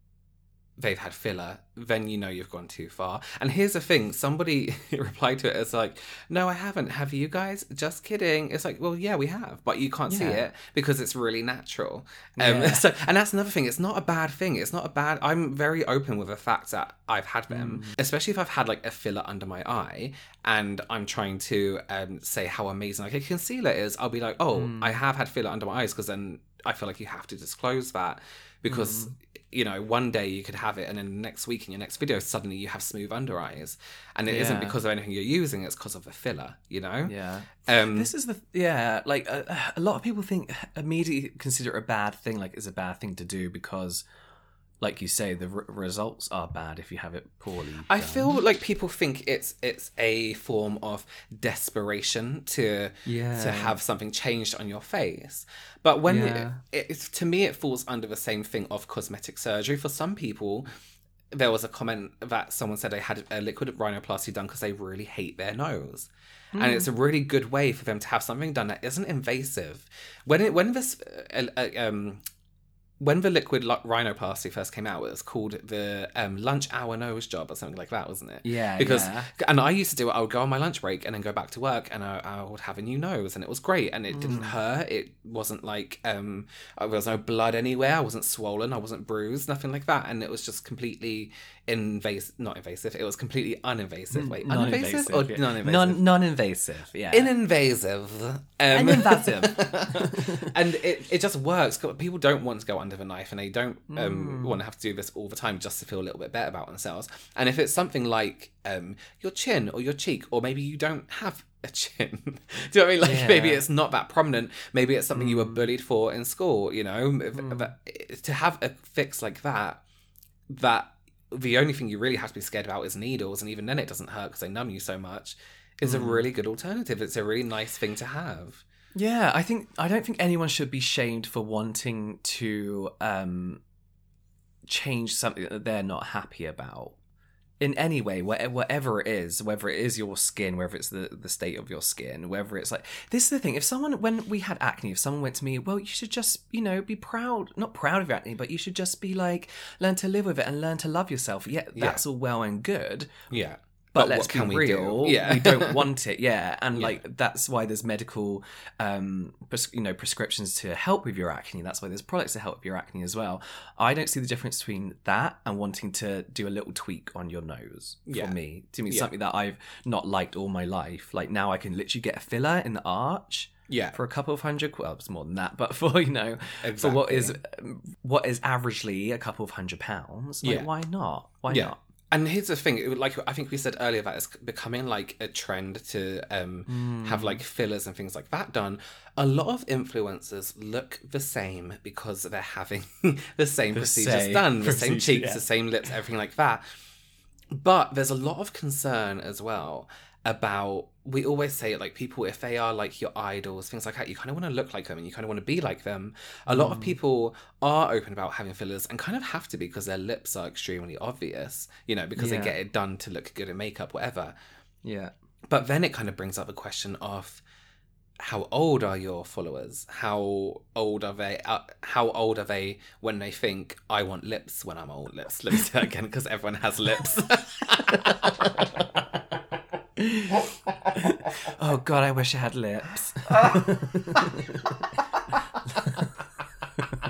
they've had filler, then you know you've gone too far. And here's the thing, somebody replied to it as like, no, I haven't. Have you guys? Just kidding. It's like, well, yeah, we have, but you can't see Yeah. it because it's really natural. Um, Yeah. so, and that's another thing. It's not a bad thing. It's not a bad, I'm very open with the fact that I've had them, Mm. especially if I've had like a filler under my eye and I'm trying to um, say how amazing like a concealer is. I'll be like, oh, Mm. I have had filler under my eyes, because then I feel like you have to disclose that, because Mm. you know, one day you could have it and then next week in your next video suddenly you have smooth under eyes, and it Yeah. isn't because of anything you're using, it's because of the filler, you know. Yeah. um This is the yeah, like uh, a lot of people think immediately consider it a bad thing, like it's a bad thing to do because, like you say, the r- results are bad if you have it poorly. I done. feel like people think it's it's a form of desperation to Yeah. to have something changed on your face. But when Yeah. it, it's to me, it falls under the same thing of cosmetic surgery. For some people, there was a comment that someone said they had a liquid rhinoplasty done because they really hate their nose. And it's a really good way for them to have something done that isn't invasive. When it when this uh, uh, um when the liquid li- rhinoplasty first came out, it was called the um, lunch hour nose job or something like that, wasn't it? Yeah, Because yeah. and I used to do it. I would go on my lunch break and then go back to work, and I, I would have a new nose, and it was great, and it didn't hurt. It wasn't like um, there was no blood anywhere. I wasn't swollen. I wasn't bruised. Nothing like that, and it was just completely invasive. Not invasive. It was completely uninvasive. Wait, uninvasive or yeah. non-invasive? Non non-invasive, yeah. Ininvasive. Um, Uninvasive. and it, it just works. People don't want to go under the knife, and they don't Mm. um, want to have to do this all the time just to feel a little bit better about themselves. And if it's something like um, your chin or your cheek, or maybe you don't have a chin, do you know what I mean? Like Yeah. maybe it's not that prominent. Maybe it's something you were Mm. bullied for in school. You know, But to have a fix like that, that the only thing you really have to be scared about is needles, and even then it doesn't hurt because they numb you so much. Is a really good alternative. It's a really nice thing to have. Yeah, I think I don't think anyone should be shamed for wanting to um, change something that they're not happy about in any way, whatever, whatever it is, whether it is your skin, whether it's the, the state of your skin, whether it's like, this is the thing, if someone, when we had acne, if someone went to me, well, you should just, you know, be proud, not proud of your acne, but you should just be like, learn to live with it and learn to love yourself. Yeah, that's all well and good. Yeah. But, But let's what be can we do? real. Yeah. We don't want it. Yeah, and Yeah. like that's why there's medical, um, pres- you know, prescriptions to help with your acne. That's why there's products to help with your acne as well. I don't see the difference between that and wanting to do a little tweak on your nose. For Yeah. me, to me, Yeah. something that I've not liked all my life. Like now, I can literally get a filler in the arch. Yeah. For a couple of hundred, well, it's more than that, but for you know, for what is Exactly. what is averagely a couple of hundred pounds, like Yeah. why not? Why Yeah. not? And here's the thing, it- like I think we said earlier, that it's becoming like a trend to um, Hmm. have like fillers and things like that done. A lot of influencers look the same because they're having the same The procedures same done, the same procedure, cheeks, yeah. the same lips, everything like that. But there's a lot of concern as well about, we always say it, like people, if they are like your idols, things like that, you kind of want to look like them and you kind of want to be like them. A lot of people are open about having fillers and kind of have to be because their lips are extremely obvious, you know, because Yeah. they get it done to look good in makeup, whatever. Yeah. But then it kind of brings up the question of, how old are your followers? How old are they? Uh, how old are they when they think, I want lips when I'm old? Lips. Let me say that again, because everyone has lips. Oh God, I wish I had lips.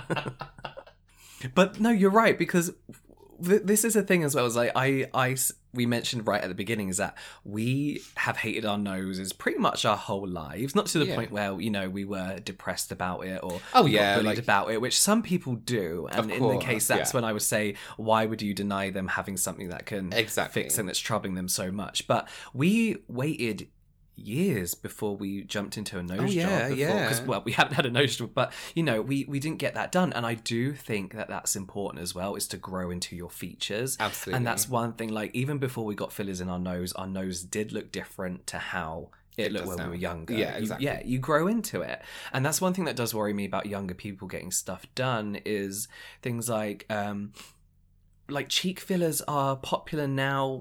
But no, you're right, because th- this is a thing as well. As like I, I s- we mentioned right at the beginning is that we have hated our noses pretty much our whole lives, not to the Yeah. point where, you know, we were depressed about it or Oh, got yeah, bullied like- about it, which some people do. And Of in the course, case, that's yeah. when I would say, why would you deny them having something that can Exactly. fix and that's troubling them so much? But we waited years before we jumped into a nose Oh, yeah, job. yeah. Because, well, we hadn't had a nose job, but, you know, we, we didn't get that done. And I do think that that's important as well, is to grow into your features. Absolutely. And that's one thing, like, even before we got fillers in our nose, our nose did look different to how it, It looked does when now. we were younger. Yeah, You- exactly. yeah, you grow into it. And that's one thing that does worry me about younger people getting stuff done is things like, um, like cheek fillers are popular now.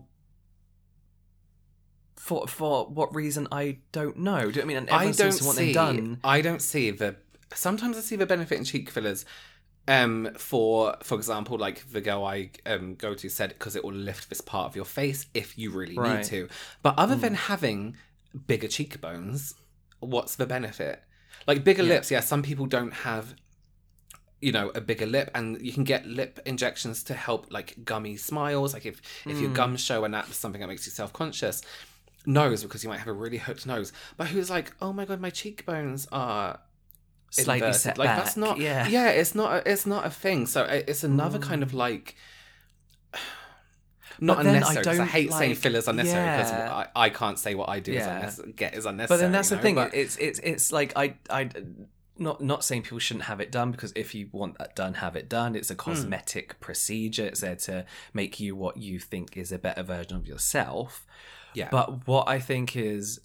For for what reason, I don't know. Do you know what I mean? And I everyone don't seems to want see. them done. I don't see the. Sometimes I see the benefit in cheek fillers. Um, for for example, like the girl I um go to said, because it will lift this part of your face if you really Right. need to. But other than having bigger cheekbones, what's the benefit? Like bigger Yeah. lips, yeah. Some people don't have, you know, a bigger lip, and you can get lip injections to help like gummy smiles. Like if if your gums show and that's something that makes you self conscious. Nose, because you might have a really hooked nose. But who's like, oh my god, my cheekbones are Slightly inverted. set Like back. that's not. Yeah. Yeah, it's not. A, it's not a thing. So it- it's another kind of like. Not But then I unnecessary. 'Cause I, don't, hate saying like- fillers unnecessary because yeah. I, I can't say what I do is Yeah. unnecessary, get is unnecessary. But then that's you the know? thing. But- It's it's it's like I I not not saying people shouldn't have it done, because if you want that done, have it done. It's a cosmetic procedure. It's there to make you what you think is a better version of yourself. yeah. But what I think is,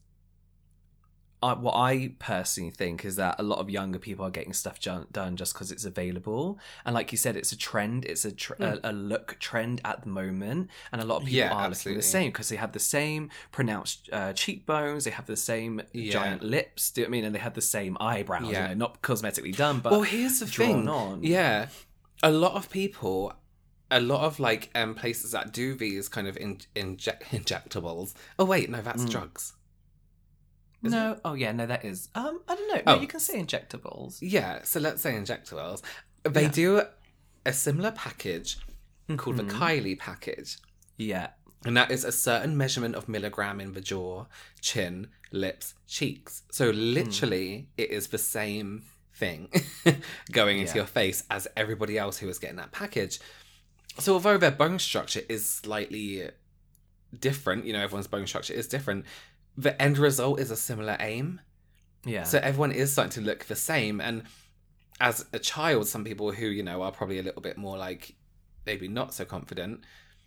uh, what I personally think is that a lot of younger people are getting stuff done, done just because it's available. And like you said, it's a trend. It's a, tr- a a look trend at the moment. And a lot of people Yeah, are looking absolutely. the same because they have the same pronounced uh, cheekbones. They have the same Yeah. giant lips. Do you know what I mean? And they have the same eyebrows. Yeah. You know, not cosmetically done, but well, here's the drawn thing. on. Yeah, a lot of people, a lot of like um places that do these kind of in, inject injectables. Oh wait, no, that's drugs. Isn't No, oh yeah, no, that is. Um, I don't know. No, Oh. you can say injectables. Yeah, so let's say injectables. They Yeah. do a similar package called the Mhm. Kylie package. Yeah, And that is a certain measurement of milligram in the jaw, chin, lips, cheeks. So literally, it is the same thing going into Yeah. your face as everybody else who is getting that package. So although their bone structure is slightly different, you know, everyone's bone structure is different, the end result is a similar aim. yeah. So everyone is starting to look the same. And as a child, some people who, you know, are probably a little bit more like maybe not so confident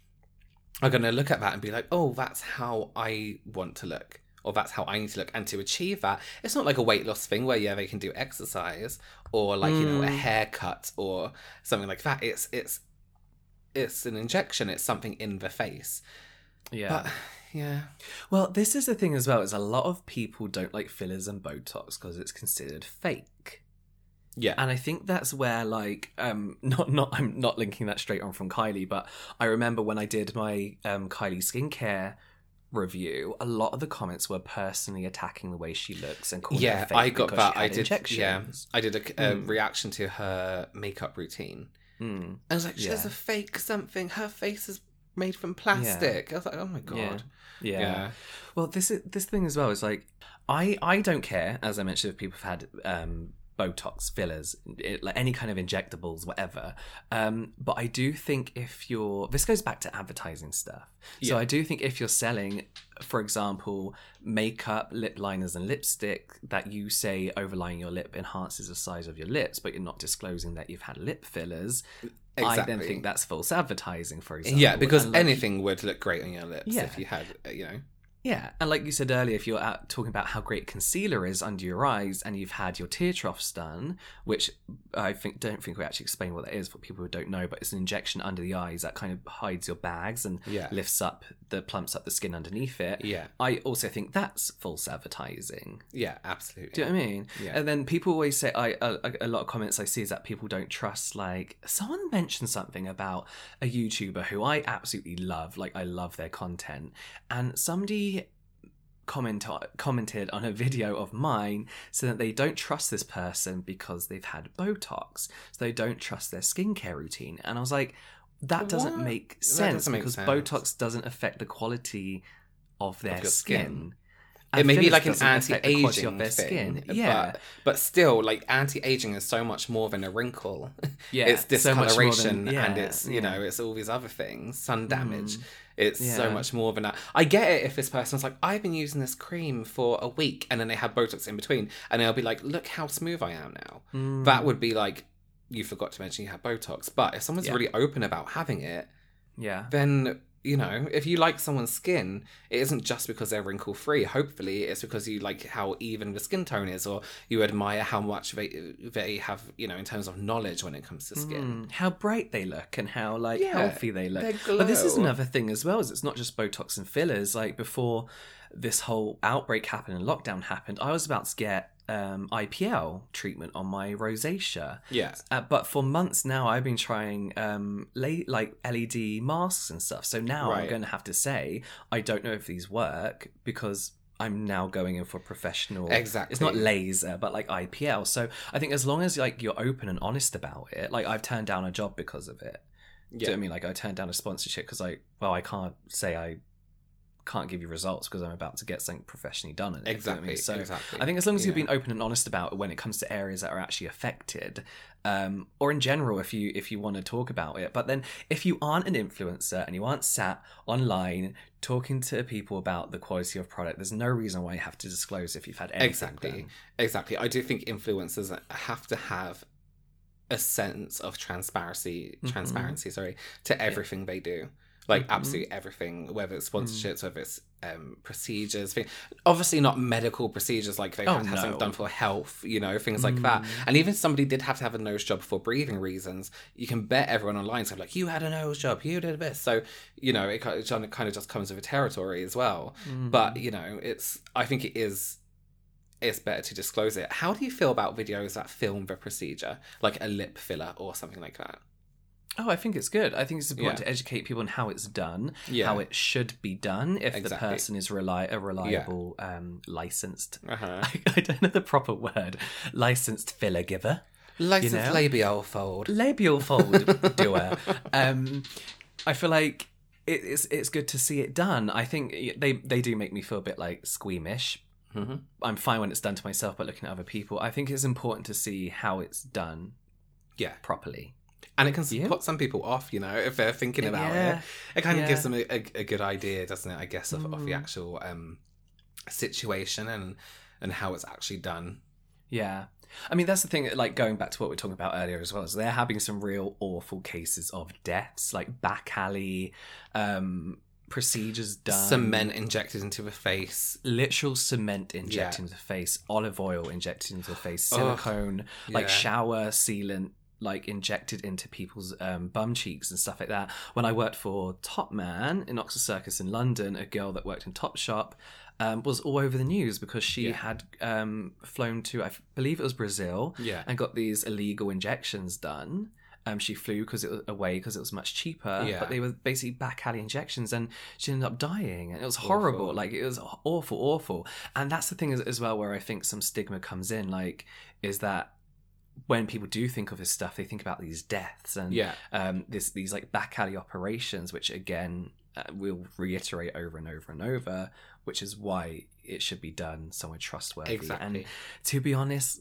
are going to look at that and be like, oh, that's how I want to look. Or that's how I need to look. And to achieve that, it's not like a weight loss thing where, yeah, they can do exercise or like, you know, a Mm. haircut or something like that. It's, it's, it's an injection. It's something in the face. yeah. But yeah. Well, this is the thing as well, is a lot of people don't like fillers and Botox because it's considered fake. Yeah. And I think that's where, like, um, not not I'm not linking that straight on from Kylie, but I remember when I did my um, Kylie skincare review, a lot of the comments were personally attacking the way she looks and calling her Yeah, fake I got because that. she I had did. injections. Yeah, I did a, a Mm. reaction to her makeup routine. Mm. I was like, she has Yeah. a fake something. Her face is made from plastic. I was like, oh my god. Yeah. Yeah. Well, this is this thing as well is like, I I don't care, as I mentioned, if people have had um, Botox, fillers, it, like any kind of injectables, whatever. Um, but I do think if you're, this goes back to advertising stuff. So Yeah. I do think if you're selling, for example, makeup, lip liners, and lipstick that you say overlying your lip enhances the size of your lips, but you're not disclosing that you've had lip fillers. I then Exactly. think that's false advertising, for example. Yeah, because And, like, anything would look great on your lips Yeah. if you had, uh, you know. Yeah, and like you said earlier, if you're out talking about how great concealer is under your eyes, and you've had your tear troughs done, which I think don't think we actually explain what that is for people who don't know, but it's an injection under the eyes that kind of hides your bags and Yeah. lifts up the plumps up the skin underneath it. Yeah. I also think that's false advertising. Yeah, absolutely. Do you know what I mean? Yeah. And then people always say, I a, a lot of comments I see is that people don't trust, like, someone mentioned something about a YouTuber who I absolutely love, like, I love their content, and somebody comment commented on a video of mine so that they don't trust this person because they've had Botox, so they don't trust their skincare routine. And I was like, that doesn't What? make That sense doesn't make because sense. Botox doesn't affect the quality of their your skin. skin. And It may be fillers like an doesn't affect the quality anti-aging of their thing, skin. Yeah. but, but still, like anti-aging is so much more than a wrinkle. Yeah, It's so much more discoloration than- yeah, and it's, you yeah. know, it's all these other things, sun damage. It's so Yeah. much more than that. I get it if this person's like, I've been using this cream for a week and then they have Botox in between and they'll be like, look how smooth I am now. Mm. That would be like, you forgot to mention you have Botox. But if someone's Yeah. really open about having it, Yeah. then, you know, if you like someone's skin, it isn't just because they're wrinkle free. Hopefully, it's because you like how even the skin tone is, or you admire how much they they have, you know, in terms of knowledge when it comes to skin. Mm, how bright they look and how like Yeah, healthy they look. they But this is glow. another thing as well, is it's not just Botox and fillers. Like before this whole outbreak happened and lockdown happened, I was about to get um, I P L treatment on my rosacea. Yeah, Uh, but for months now, I've been trying um, la- like L E D masks and stuff. So now I'm Right. going to have to say I don't know if these work because I'm now going in for professional. Exactly. It's not laser, but like I P L. So I think as long as like you're open and honest about it, like I've turned down a job because of it. Do you know yeah, what I mean? Like I turned down a sponsorship because I well I can't say I can't give you results because I'm about to get something professionally done. In it, do you know what I exactly. mean? So exactly. I think as long as you've Yeah. been open and honest about it when it comes to areas that are actually affected, um, or in general, if you if you want to talk about it, but then if you aren't an influencer and you aren't sat online talking to people about the quality of product, there's no reason why you have to disclose if you've had anything Exactly. done. Exactly. I do think influencers have to have a sense of transparency, Mhm. transparency, sorry, to everything they do. Like Mhm. absolutely everything, whether it's Mm. sponsorships, whether it's um, procedures, thing. Obviously not medical procedures, like they Oh, have to have no. something done for health, you know, things like that. Mm. And even if somebody did have to have a nose job for breathing reasons, you can bet everyone online, so like, you had a nose job, you did this. So, you know, it kind of, kind of just comes with a territory as well. Mm. But, you know, it's, I think it is, it's better to disclose it. How do you feel about videos that film the procedure, like a lip filler or something like that? Oh, I think it's good. I think it's important Yeah. to educate people on how it's done, Yeah. how it should be done if the Exactly. person is reli- a reliable, um, licensed. Uh-huh. I, I don't know the proper word. Licensed filler giver. Licensed You know? labial fold. Labial fold doer. Um, I feel like it, it's it's good to see it done. I think they they do make me feel a bit like squeamish. Mm-hmm. I'm fine when it's done to myself, but looking at other people, I think it's important to see how it's done Yeah. properly. And it can Yeah. put some people off, you know, if they're thinking about Yeah. it. It kind of Yeah. gives them a, a, a good idea, doesn't it, I guess, of, of the Mm. actual um, situation and, and how it's actually done. Yeah. I mean, that's the thing, like going back to what we were talking about earlier as well, is they're having some real awful cases of deaths, like back alley, um, procedures done. Cement injected into the face. Literal cement injected Yeah. into the face, olive oil injected into the face, Ugh. silicone, like Yeah. shower sealant, like injected into people's um, bum cheeks and stuff like that. When I worked for Top Man in Oxford Circus in London, a girl that worked in Topshop um, was all over the news because she Yeah. had um, flown to, I believe it was Brazil, Yeah. and got these illegal injections done. Um, she flew because it was away because it was much cheaper, Yeah. but they were basically back alley injections, and she ended up dying, and it was horrible. Awful. Like it was awful, awful. And that's the thing as, as well, where I think some stigma comes in. Like, is that when people do think of this stuff, they think about these deaths and Yeah. um, this these like back alley operations, which again uh, we'll reiterate over and over and over, which is why it should be done somewhere trustworthy. Exactly. And to be honest,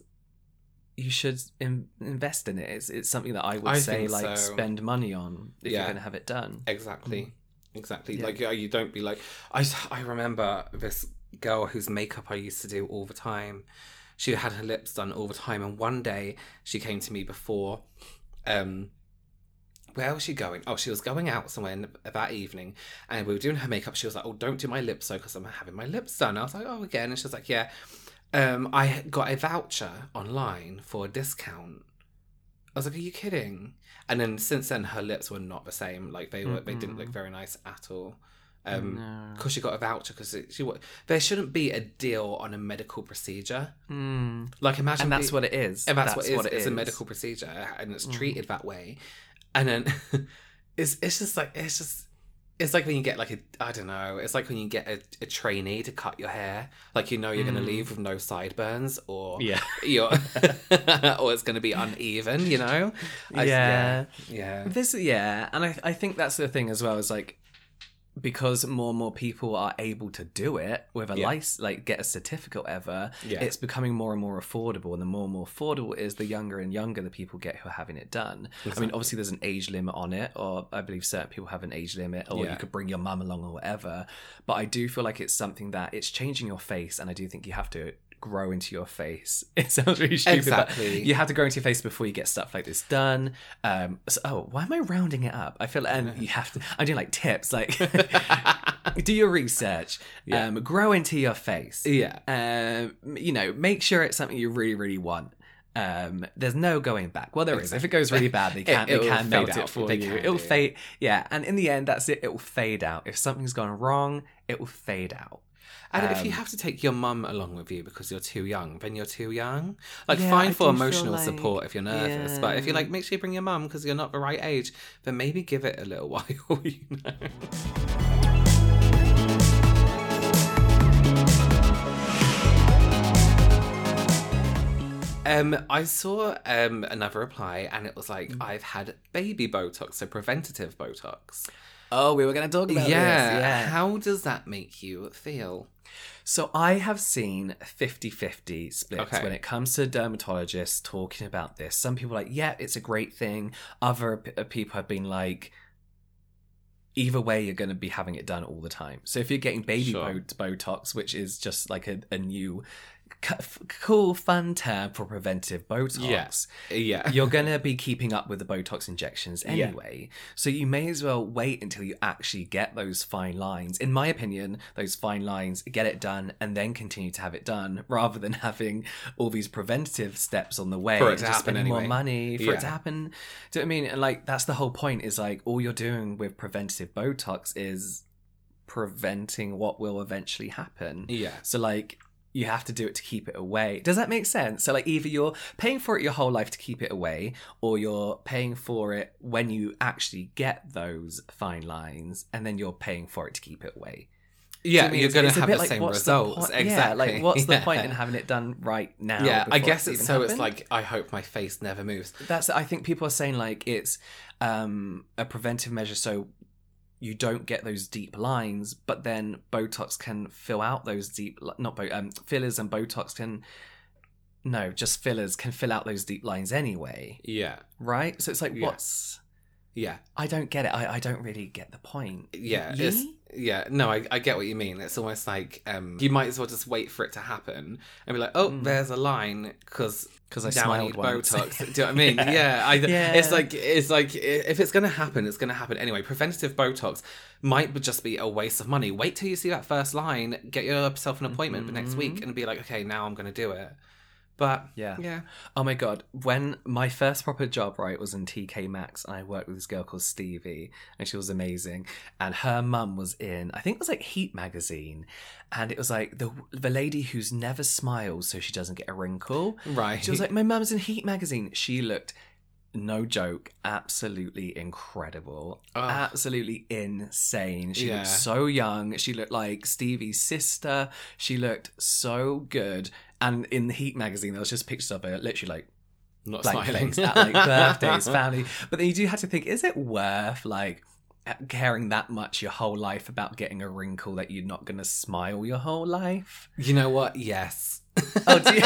you should in- invest in it. It's, it's something that I would I say think like so. spend money on if Yeah. you're going to have it done. Exactly. Exactly. Yeah. Like, uh, you don't be like... I, I remember this girl whose makeup I used to do all the time. She had her lips done all the time. And one day she came to me before... Um, where was she going? Oh, she was going out somewhere in, that evening. And we were doing her makeup. She was like, oh, don't do my lips though, because I'm having my lips done. I was like, oh, again. And she was like, yeah. Um, I got a voucher online for a discount. I was like, are you kidding? And then since then, her lips were not the same. Like they were, they didn't look very nice at all. Um, No. because she got a voucher. Because she, wa- there shouldn't be a deal on a medical procedure. Mm. Like imagine, And that's be- what it is. and that's, what, it is. what it It's is. a medical procedure, and it's Mm. treated that way. And then it's it's just like it's just It's like when you get like a, I don't know, it's like when you get a, a trainee to cut your hair. Like, you know you're going to leave with no sideburns, or Yeah. you're, or it's going to be uneven, you know? I, Yeah. yeah. Yeah. This, yeah, and I, I think that's the thing as well, is like, because more and more people are able to do it with a Yeah. license, like get a certificate or whatever, Yeah. it's becoming more and more affordable. And the more and more affordable it is, the younger and younger the people get who are having it done. I mean, Exactly. obviously there's an age limit on it, or I believe certain people have an age limit, or Yeah. you could bring your mum along or whatever. But I do feel like it's something that it's changing your face, and I do think you have to grow into your face. It sounds really stupid, Exactly. but you have to grow into your face before you get stuff like this done. Um, so, oh, why am I rounding it up? I feel, and you have to. I'm doing like tips, like do your research, Yeah. um, grow into your face. Yeah. Um, you know, make sure it's something you really, really want. Um, there's no going back. Well, there is. If it goes really bad, they can It- it they will can fade melt out. it for They you. can It'll do. fade. Yeah, and in the end, that's it. It will fade out. If something's gone wrong, it will fade out. And if you Um, have to take your mum along with you because you're too young, then you're too young. Like, Yeah, fine I for do feel emotional like- support if you're nervous, but if you're yeah. like, make sure you bring your mum because you're not the right age, then maybe give it a little while, you know? Um, I saw um, another reply, and it was like, Mm. I've had baby Botox, so preventative Botox. Oh, we were going to talk about yeah. this. Yeah. How does that make you feel? So I have seen fifty-fifty splits Okay. when it comes to dermatologists talking about this. Some people are like, yeah, it's a great thing. Other p- uh, people have been like, either way, you're going to be having it done all the time. So if you're getting baby Sure. bo- Botox, which is just like a, a new c- f- cool, fun term for preventive Botox, Yeah. you're going to be keeping up with the Botox injections Yeah. anyway. So you may as well wait until you actually get those fine lines. In my opinion, those fine lines, get it done and then continue to have it done, rather than having all these preventative steps on the way. For it and to just happen spending more anyway. money for it to Yeah. happen. Do you know what I mean? And like, that's the whole point, is like, all you're doing with preventative Botox is preventing what will eventually happen. Yeah. So like, you have to do it to keep it away. Does that make sense? So like, either you're paying for it your whole life to keep it away, or you're paying for it when you actually get those fine lines, and then you're paying for it to keep it away. Yeah, I mean, you're it's- going to it's a have bit the like, same what's the results. point- Exactly. Yeah, like, what's the Yeah. point in having it done right now? Yeah, I before guess it's even so it's happened? like, I hope my face never moves. That's, I think people are saying like it's um, a preventive measure, so you don't get those deep lines, but then Botox can fill out those deep, not bo- um, fillers and Botox can, no, just fillers can fill out those deep lines anyway, Yeah. right? So it's like, Yeah. what's, Yeah. I don't get it. I, I don't really get the point. Yeah. Ye? It's, yeah. No, I, I get what you mean. It's almost like um, you might as well just wait for it to happen and be like, oh, Mm. there's a line because 'Cause I now I smiled need once. Botox. Do you know what I mean? Yeah. yeah. I, Yeah. It's like it's like if it's gonna happen, it's gonna happen anyway. Preventative Botox might just be a waste of money. Wait till you see that first line, get yourself an appointment for next week, and be like, okay, now I'm gonna do it. But Yeah. yeah. Oh my god, when my first proper job, right, was in T K Maxx, and I worked with this girl called Stevie, and she was amazing, and her mum was in, I think it was like Heat magazine, and it was like the the lady who's never smiles so she doesn't get a wrinkle. Right. She was like, my mum's in Heat magazine. She looked, no joke, absolutely incredible. Ugh. Absolutely insane. She Yeah. looked so young. She looked like Stevie's sister. She looked so good. And in the Heat magazine, there was just pictures of her literally like not blank smiling face at like birthdays, family. But then you do have to think, is it worth like caring that much your whole life about getting a wrinkle that you're not going to smile your whole life? You know what? Yes. Oh, do you?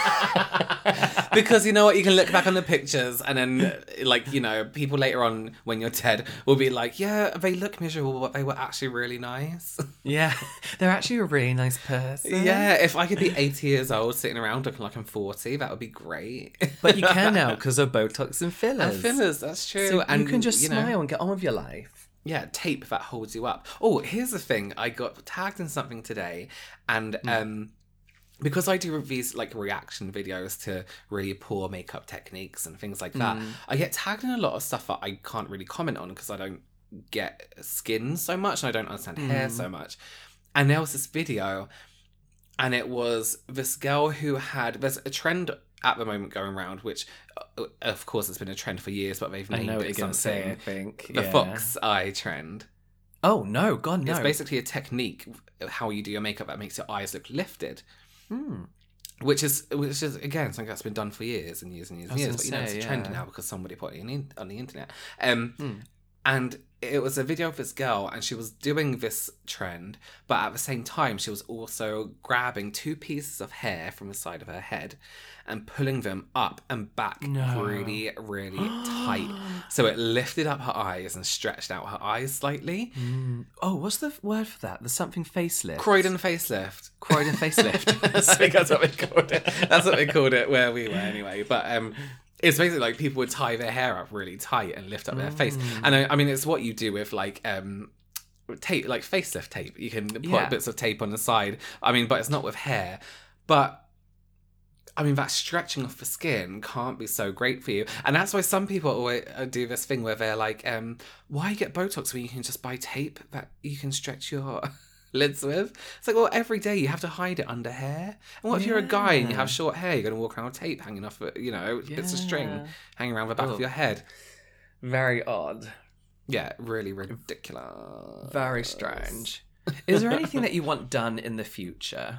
Because you know what, you can look back on the pictures and then like, you know, people later on when you're dead will be like, yeah, they look miserable, but they were actually really nice. Yeah, they're actually a really nice person. Yeah, if I could be eighty years old sitting around looking like I'm forty, that would be great. But you can now because of Botox and fillers. And fillers, that's true. So and you can just you know, smile and get on with your life. Yeah, tape that holds you up. Oh, here's the thing. I got tagged in something today, and um, because I do these like reaction videos to really poor makeup techniques and things like that, I get tagged in a lot of stuff that I can't really comment on because I don't get skin so much and I don't understand hair so much. And there was this video, and it was this girl who had, there's a trend at the moment going around, which uh, of course it's been a trend for years, but they've I named know what it you're going to say, I something. think. The yeah. fox eye trend. Oh, no, God, no. It's basically a technique, how you do your makeup, that makes your eyes look lifted. Hmm. Which is, which is again, something that's been done for years and years and years and I was years. gonna But, you know, say, it's a trend yeah. now because somebody put it in, on the internet. Um, Hmm. And it was a video of this girl, and she was doing this trend, but at the same time, she was also grabbing two pieces of hair from the side of her head and pulling them up and back No. really, really tight. So it lifted up her eyes and stretched out her eyes slightly. Mm. Oh, what's the word for that? There's something facelift. Croydon facelift. Croydon facelift. I think that's what we called it. That's what we called it where we were anyway. But um, it's basically like people would tie their hair up really tight and lift up their face. And I, I mean, it's what you do with like um, tape, like facelift tape. You can put Yeah. bits of tape on the side. I mean, but it's not with hair. But I mean, that stretching off the skin can't be so great for you. And that's why some people always do this thing where they're like, um, why get Botox when you can just buy tape that you can stretch your lids with? It's like, well, every day you have to hide it under hair. And what if you're a guy and you have short hair? You're going to walk around with tape hanging off, you know, bits of string Yeah. hanging around the back Oh. of your head. Very odd. Yeah, really ridiculous. Very strange. Is there anything that you want done in the future?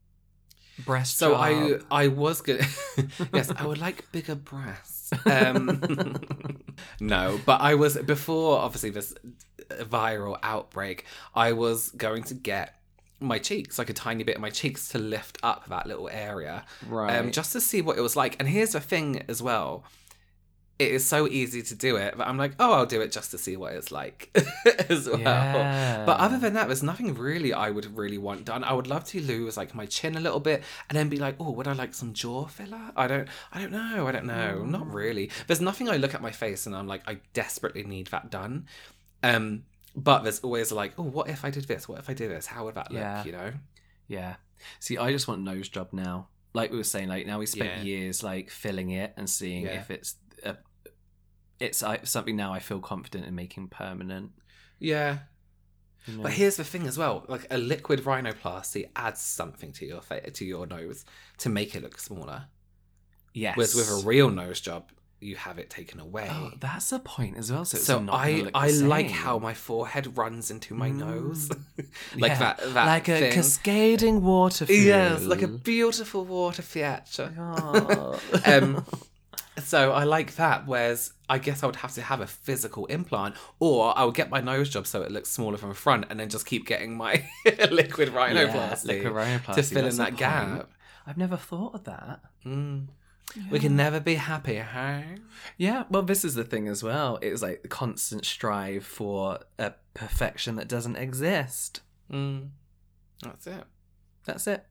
Breast So job? I I was gonna yes, I would like bigger breasts. Um, no, but I was before obviously this viral outbreak, I was going to get my cheeks, like a tiny bit of my cheeks to lift up that little area. Right. Um, just to see what it was like. And here's the thing as well. It is so easy to do it, but I'm like, oh, I'll do it just to see what it's like as well. Yeah. But other than that, there's nothing really I would really want done. I would love to lose like my chin a little bit and then be like, oh, would I like some jaw filler? I don't, I don't know. I don't know. Mm. Not really. There's nothing I look at my face and I'm like, I desperately need that done. Um, but there's always like, oh, what if I did this? What if I did this? How would that look? Yeah. You know? Yeah. See, I just want nose job now. Like we were saying, like now we spent Yeah. years like filling it and seeing Yeah. if it's a, it's uh, something now I feel confident in making permanent. Yeah. You know? But here's the thing as well, like a liquid rhinoplasty adds something to your fa- to your nose to make it look smaller. yes. Whereas with a real nose job, you have it taken away. Oh, that's a point as well. So, it's so not gonna I look the I like same. how my forehead runs into my Mm. nose, like Yeah. that that like a thing. cascading waterfall. Yes, like a beautiful water feature. Oh. um, so I like that. Whereas I guess I would have to have a physical implant, or I would get my nose job so it looks smaller from the front, and then just keep getting my liquid rhinoplasty, Yeah, liquid rhinoplasty, to fill in that's a that gap. point. I've never thought of that. Mm. We can never be happy, huh? Yeah, well, this is the thing as well. It's like the constant strive for a perfection that doesn't exist. Mm. That's it. That's it.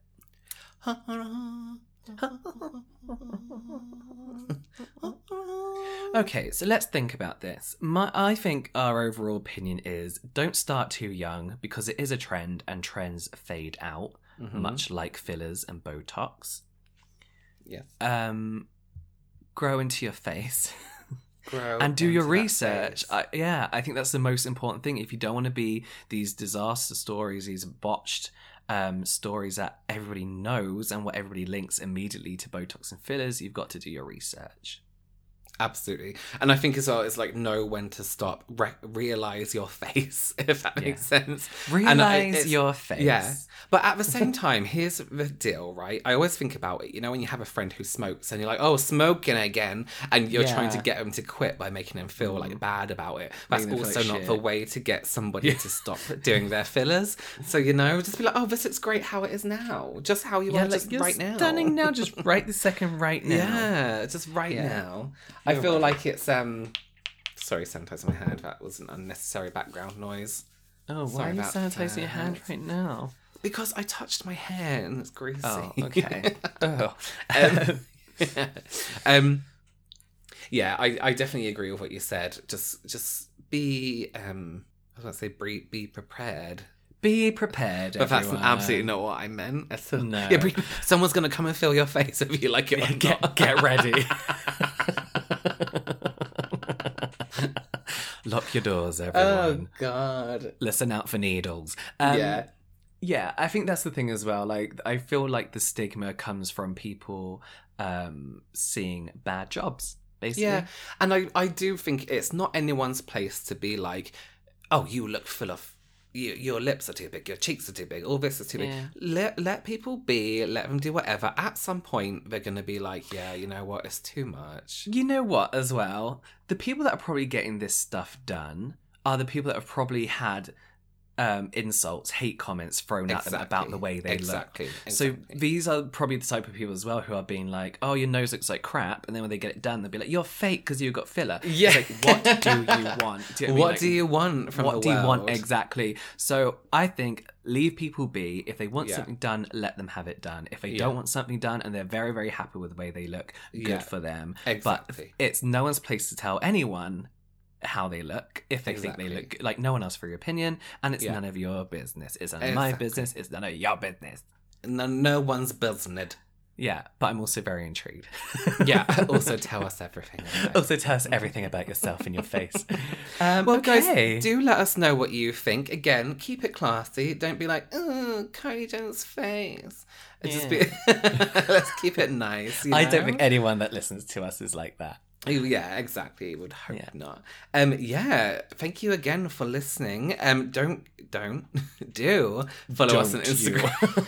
Okay, so let's think about this. My, I think our overall opinion is don't start too young because it is a trend and trends fade out, Mhm. much like fillers and Botox. Yes. Um, grow into your face. Grow And do your into that research. face. I, yeah, I think that's the most important thing. If you don't want to be these disaster stories, these botched um, stories that everybody knows and what everybody links immediately to Botox and fillers, you've got to do your research. Absolutely. And I think as well, it's like know when to stop, Re- realize your face, if that makes sense. And I- Realize it's- your face. Yeah. But at the same time, here's the deal, right? I always think about it. You know, when you have a friend who smokes and you're like, oh, smoking again. And you're trying to Yeah. get them to quit by making them feel like bad about it. That's Making them feel also like not shit. the way to get somebody to stop doing their fillers. So, you know, just be like, oh, this looks great how it is now. Just how you Yeah, are like, just you're right now. stunning now, just right this second, right now. Yeah, just right Yeah. now. I You're feel right. like it's um sorry, sanitize my hand. That was an unnecessary background noise. Oh, why Sorry are you about sanitizing your hand that. right now? Because I touched my hair and it's greasy. Oh, okay. oh. um, um yeah, I, I definitely agree with what you said. Just just be um I was gonna say be, be prepared. Be prepared, But that's everyone. absolutely not what I meant. That's a- No. Yeah, be, someone's gonna come and fill your face if you like it or Get, not. get ready. Lock your doors, Oh everyone. god. Listen out for needles. Um, yeah. Yeah, I think that's the thing as well. Like, I feel like the stigma comes from people um, seeing bad jobs, basically. Yeah, and I, I do think it's not anyone's place to be like, oh, you look full of you, your lips are too big, your cheeks are too big, all this is too big. Yeah. Let let people be, let them do whatever. At some point, they're going to be like, yeah, you know what, it's too much. You know what, as well? The people that are probably getting this stuff done are the people that have probably had um, insults, hate comments thrown at them about the way they exactly. look. Exactly. So these are probably the type of people as well who are being like, oh, your nose looks like crap. And then when they get it done, they'll be like, you're fake because you got filler. Yeah. It's like, what do you want? Do you know what I mean? What Like, do you want from what the do you world? want exactly? So I think leave people be. If they want Yeah. something done, let them have it done. If they Yeah. don't want something done and they're very, very happy with the way they look, good Yeah. for them. Exactly. But it's no one's place to tell anyone how they look if they Exactly. think they look good. Like, no one else for your opinion, and it's Yeah. none of your business. It's none of my Exactly. business. It's none of your business. No, no one's business. Yeah, but I'm also very intrigued. Yeah. Also, tell us everything. About Also, tell us everything about yourself in your face. Um, Well, okay. guys, do let us know what you think. Again, keep it classy. Don't be like, oh, Kylie Jenner's face. It Just be, let's keep it nice. You I know? don't think anyone that listens to us is like that. Oh, yeah, exactly. Would hope Yeah. not. Um, yeah. Thank you again for listening. Um, don't, don't, do follow us on Don't you.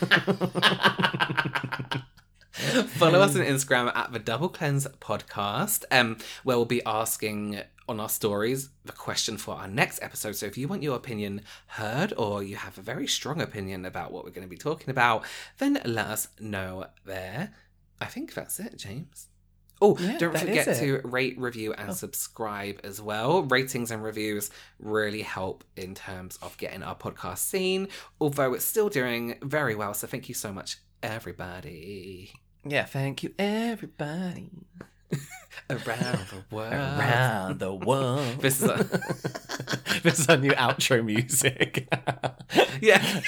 Instagram. Follow us on Instagram at the Double Cleanse Podcast, um, where we'll be asking on our stories the question for our next episode. So if you want your opinion heard, or you have a very strong opinion about what we're going to be talking about, then let us know there. I think that's it, James. Oh, Yeah, don't that forget is it. to rate, review, and subscribe as well. Ratings and reviews really help in terms of getting our podcast seen, although it's still doing very well. So thank you so much, everybody. Yeah, thank you, everybody. Around the world. Around the world. This is a... This is our new outro music. yeah.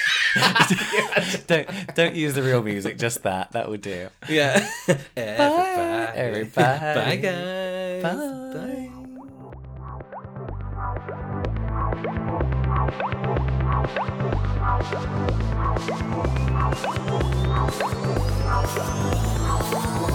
don't don't use the real music, just that. That would do. Yeah. Everybody. everybody. Bye, guys. Bye. Bye.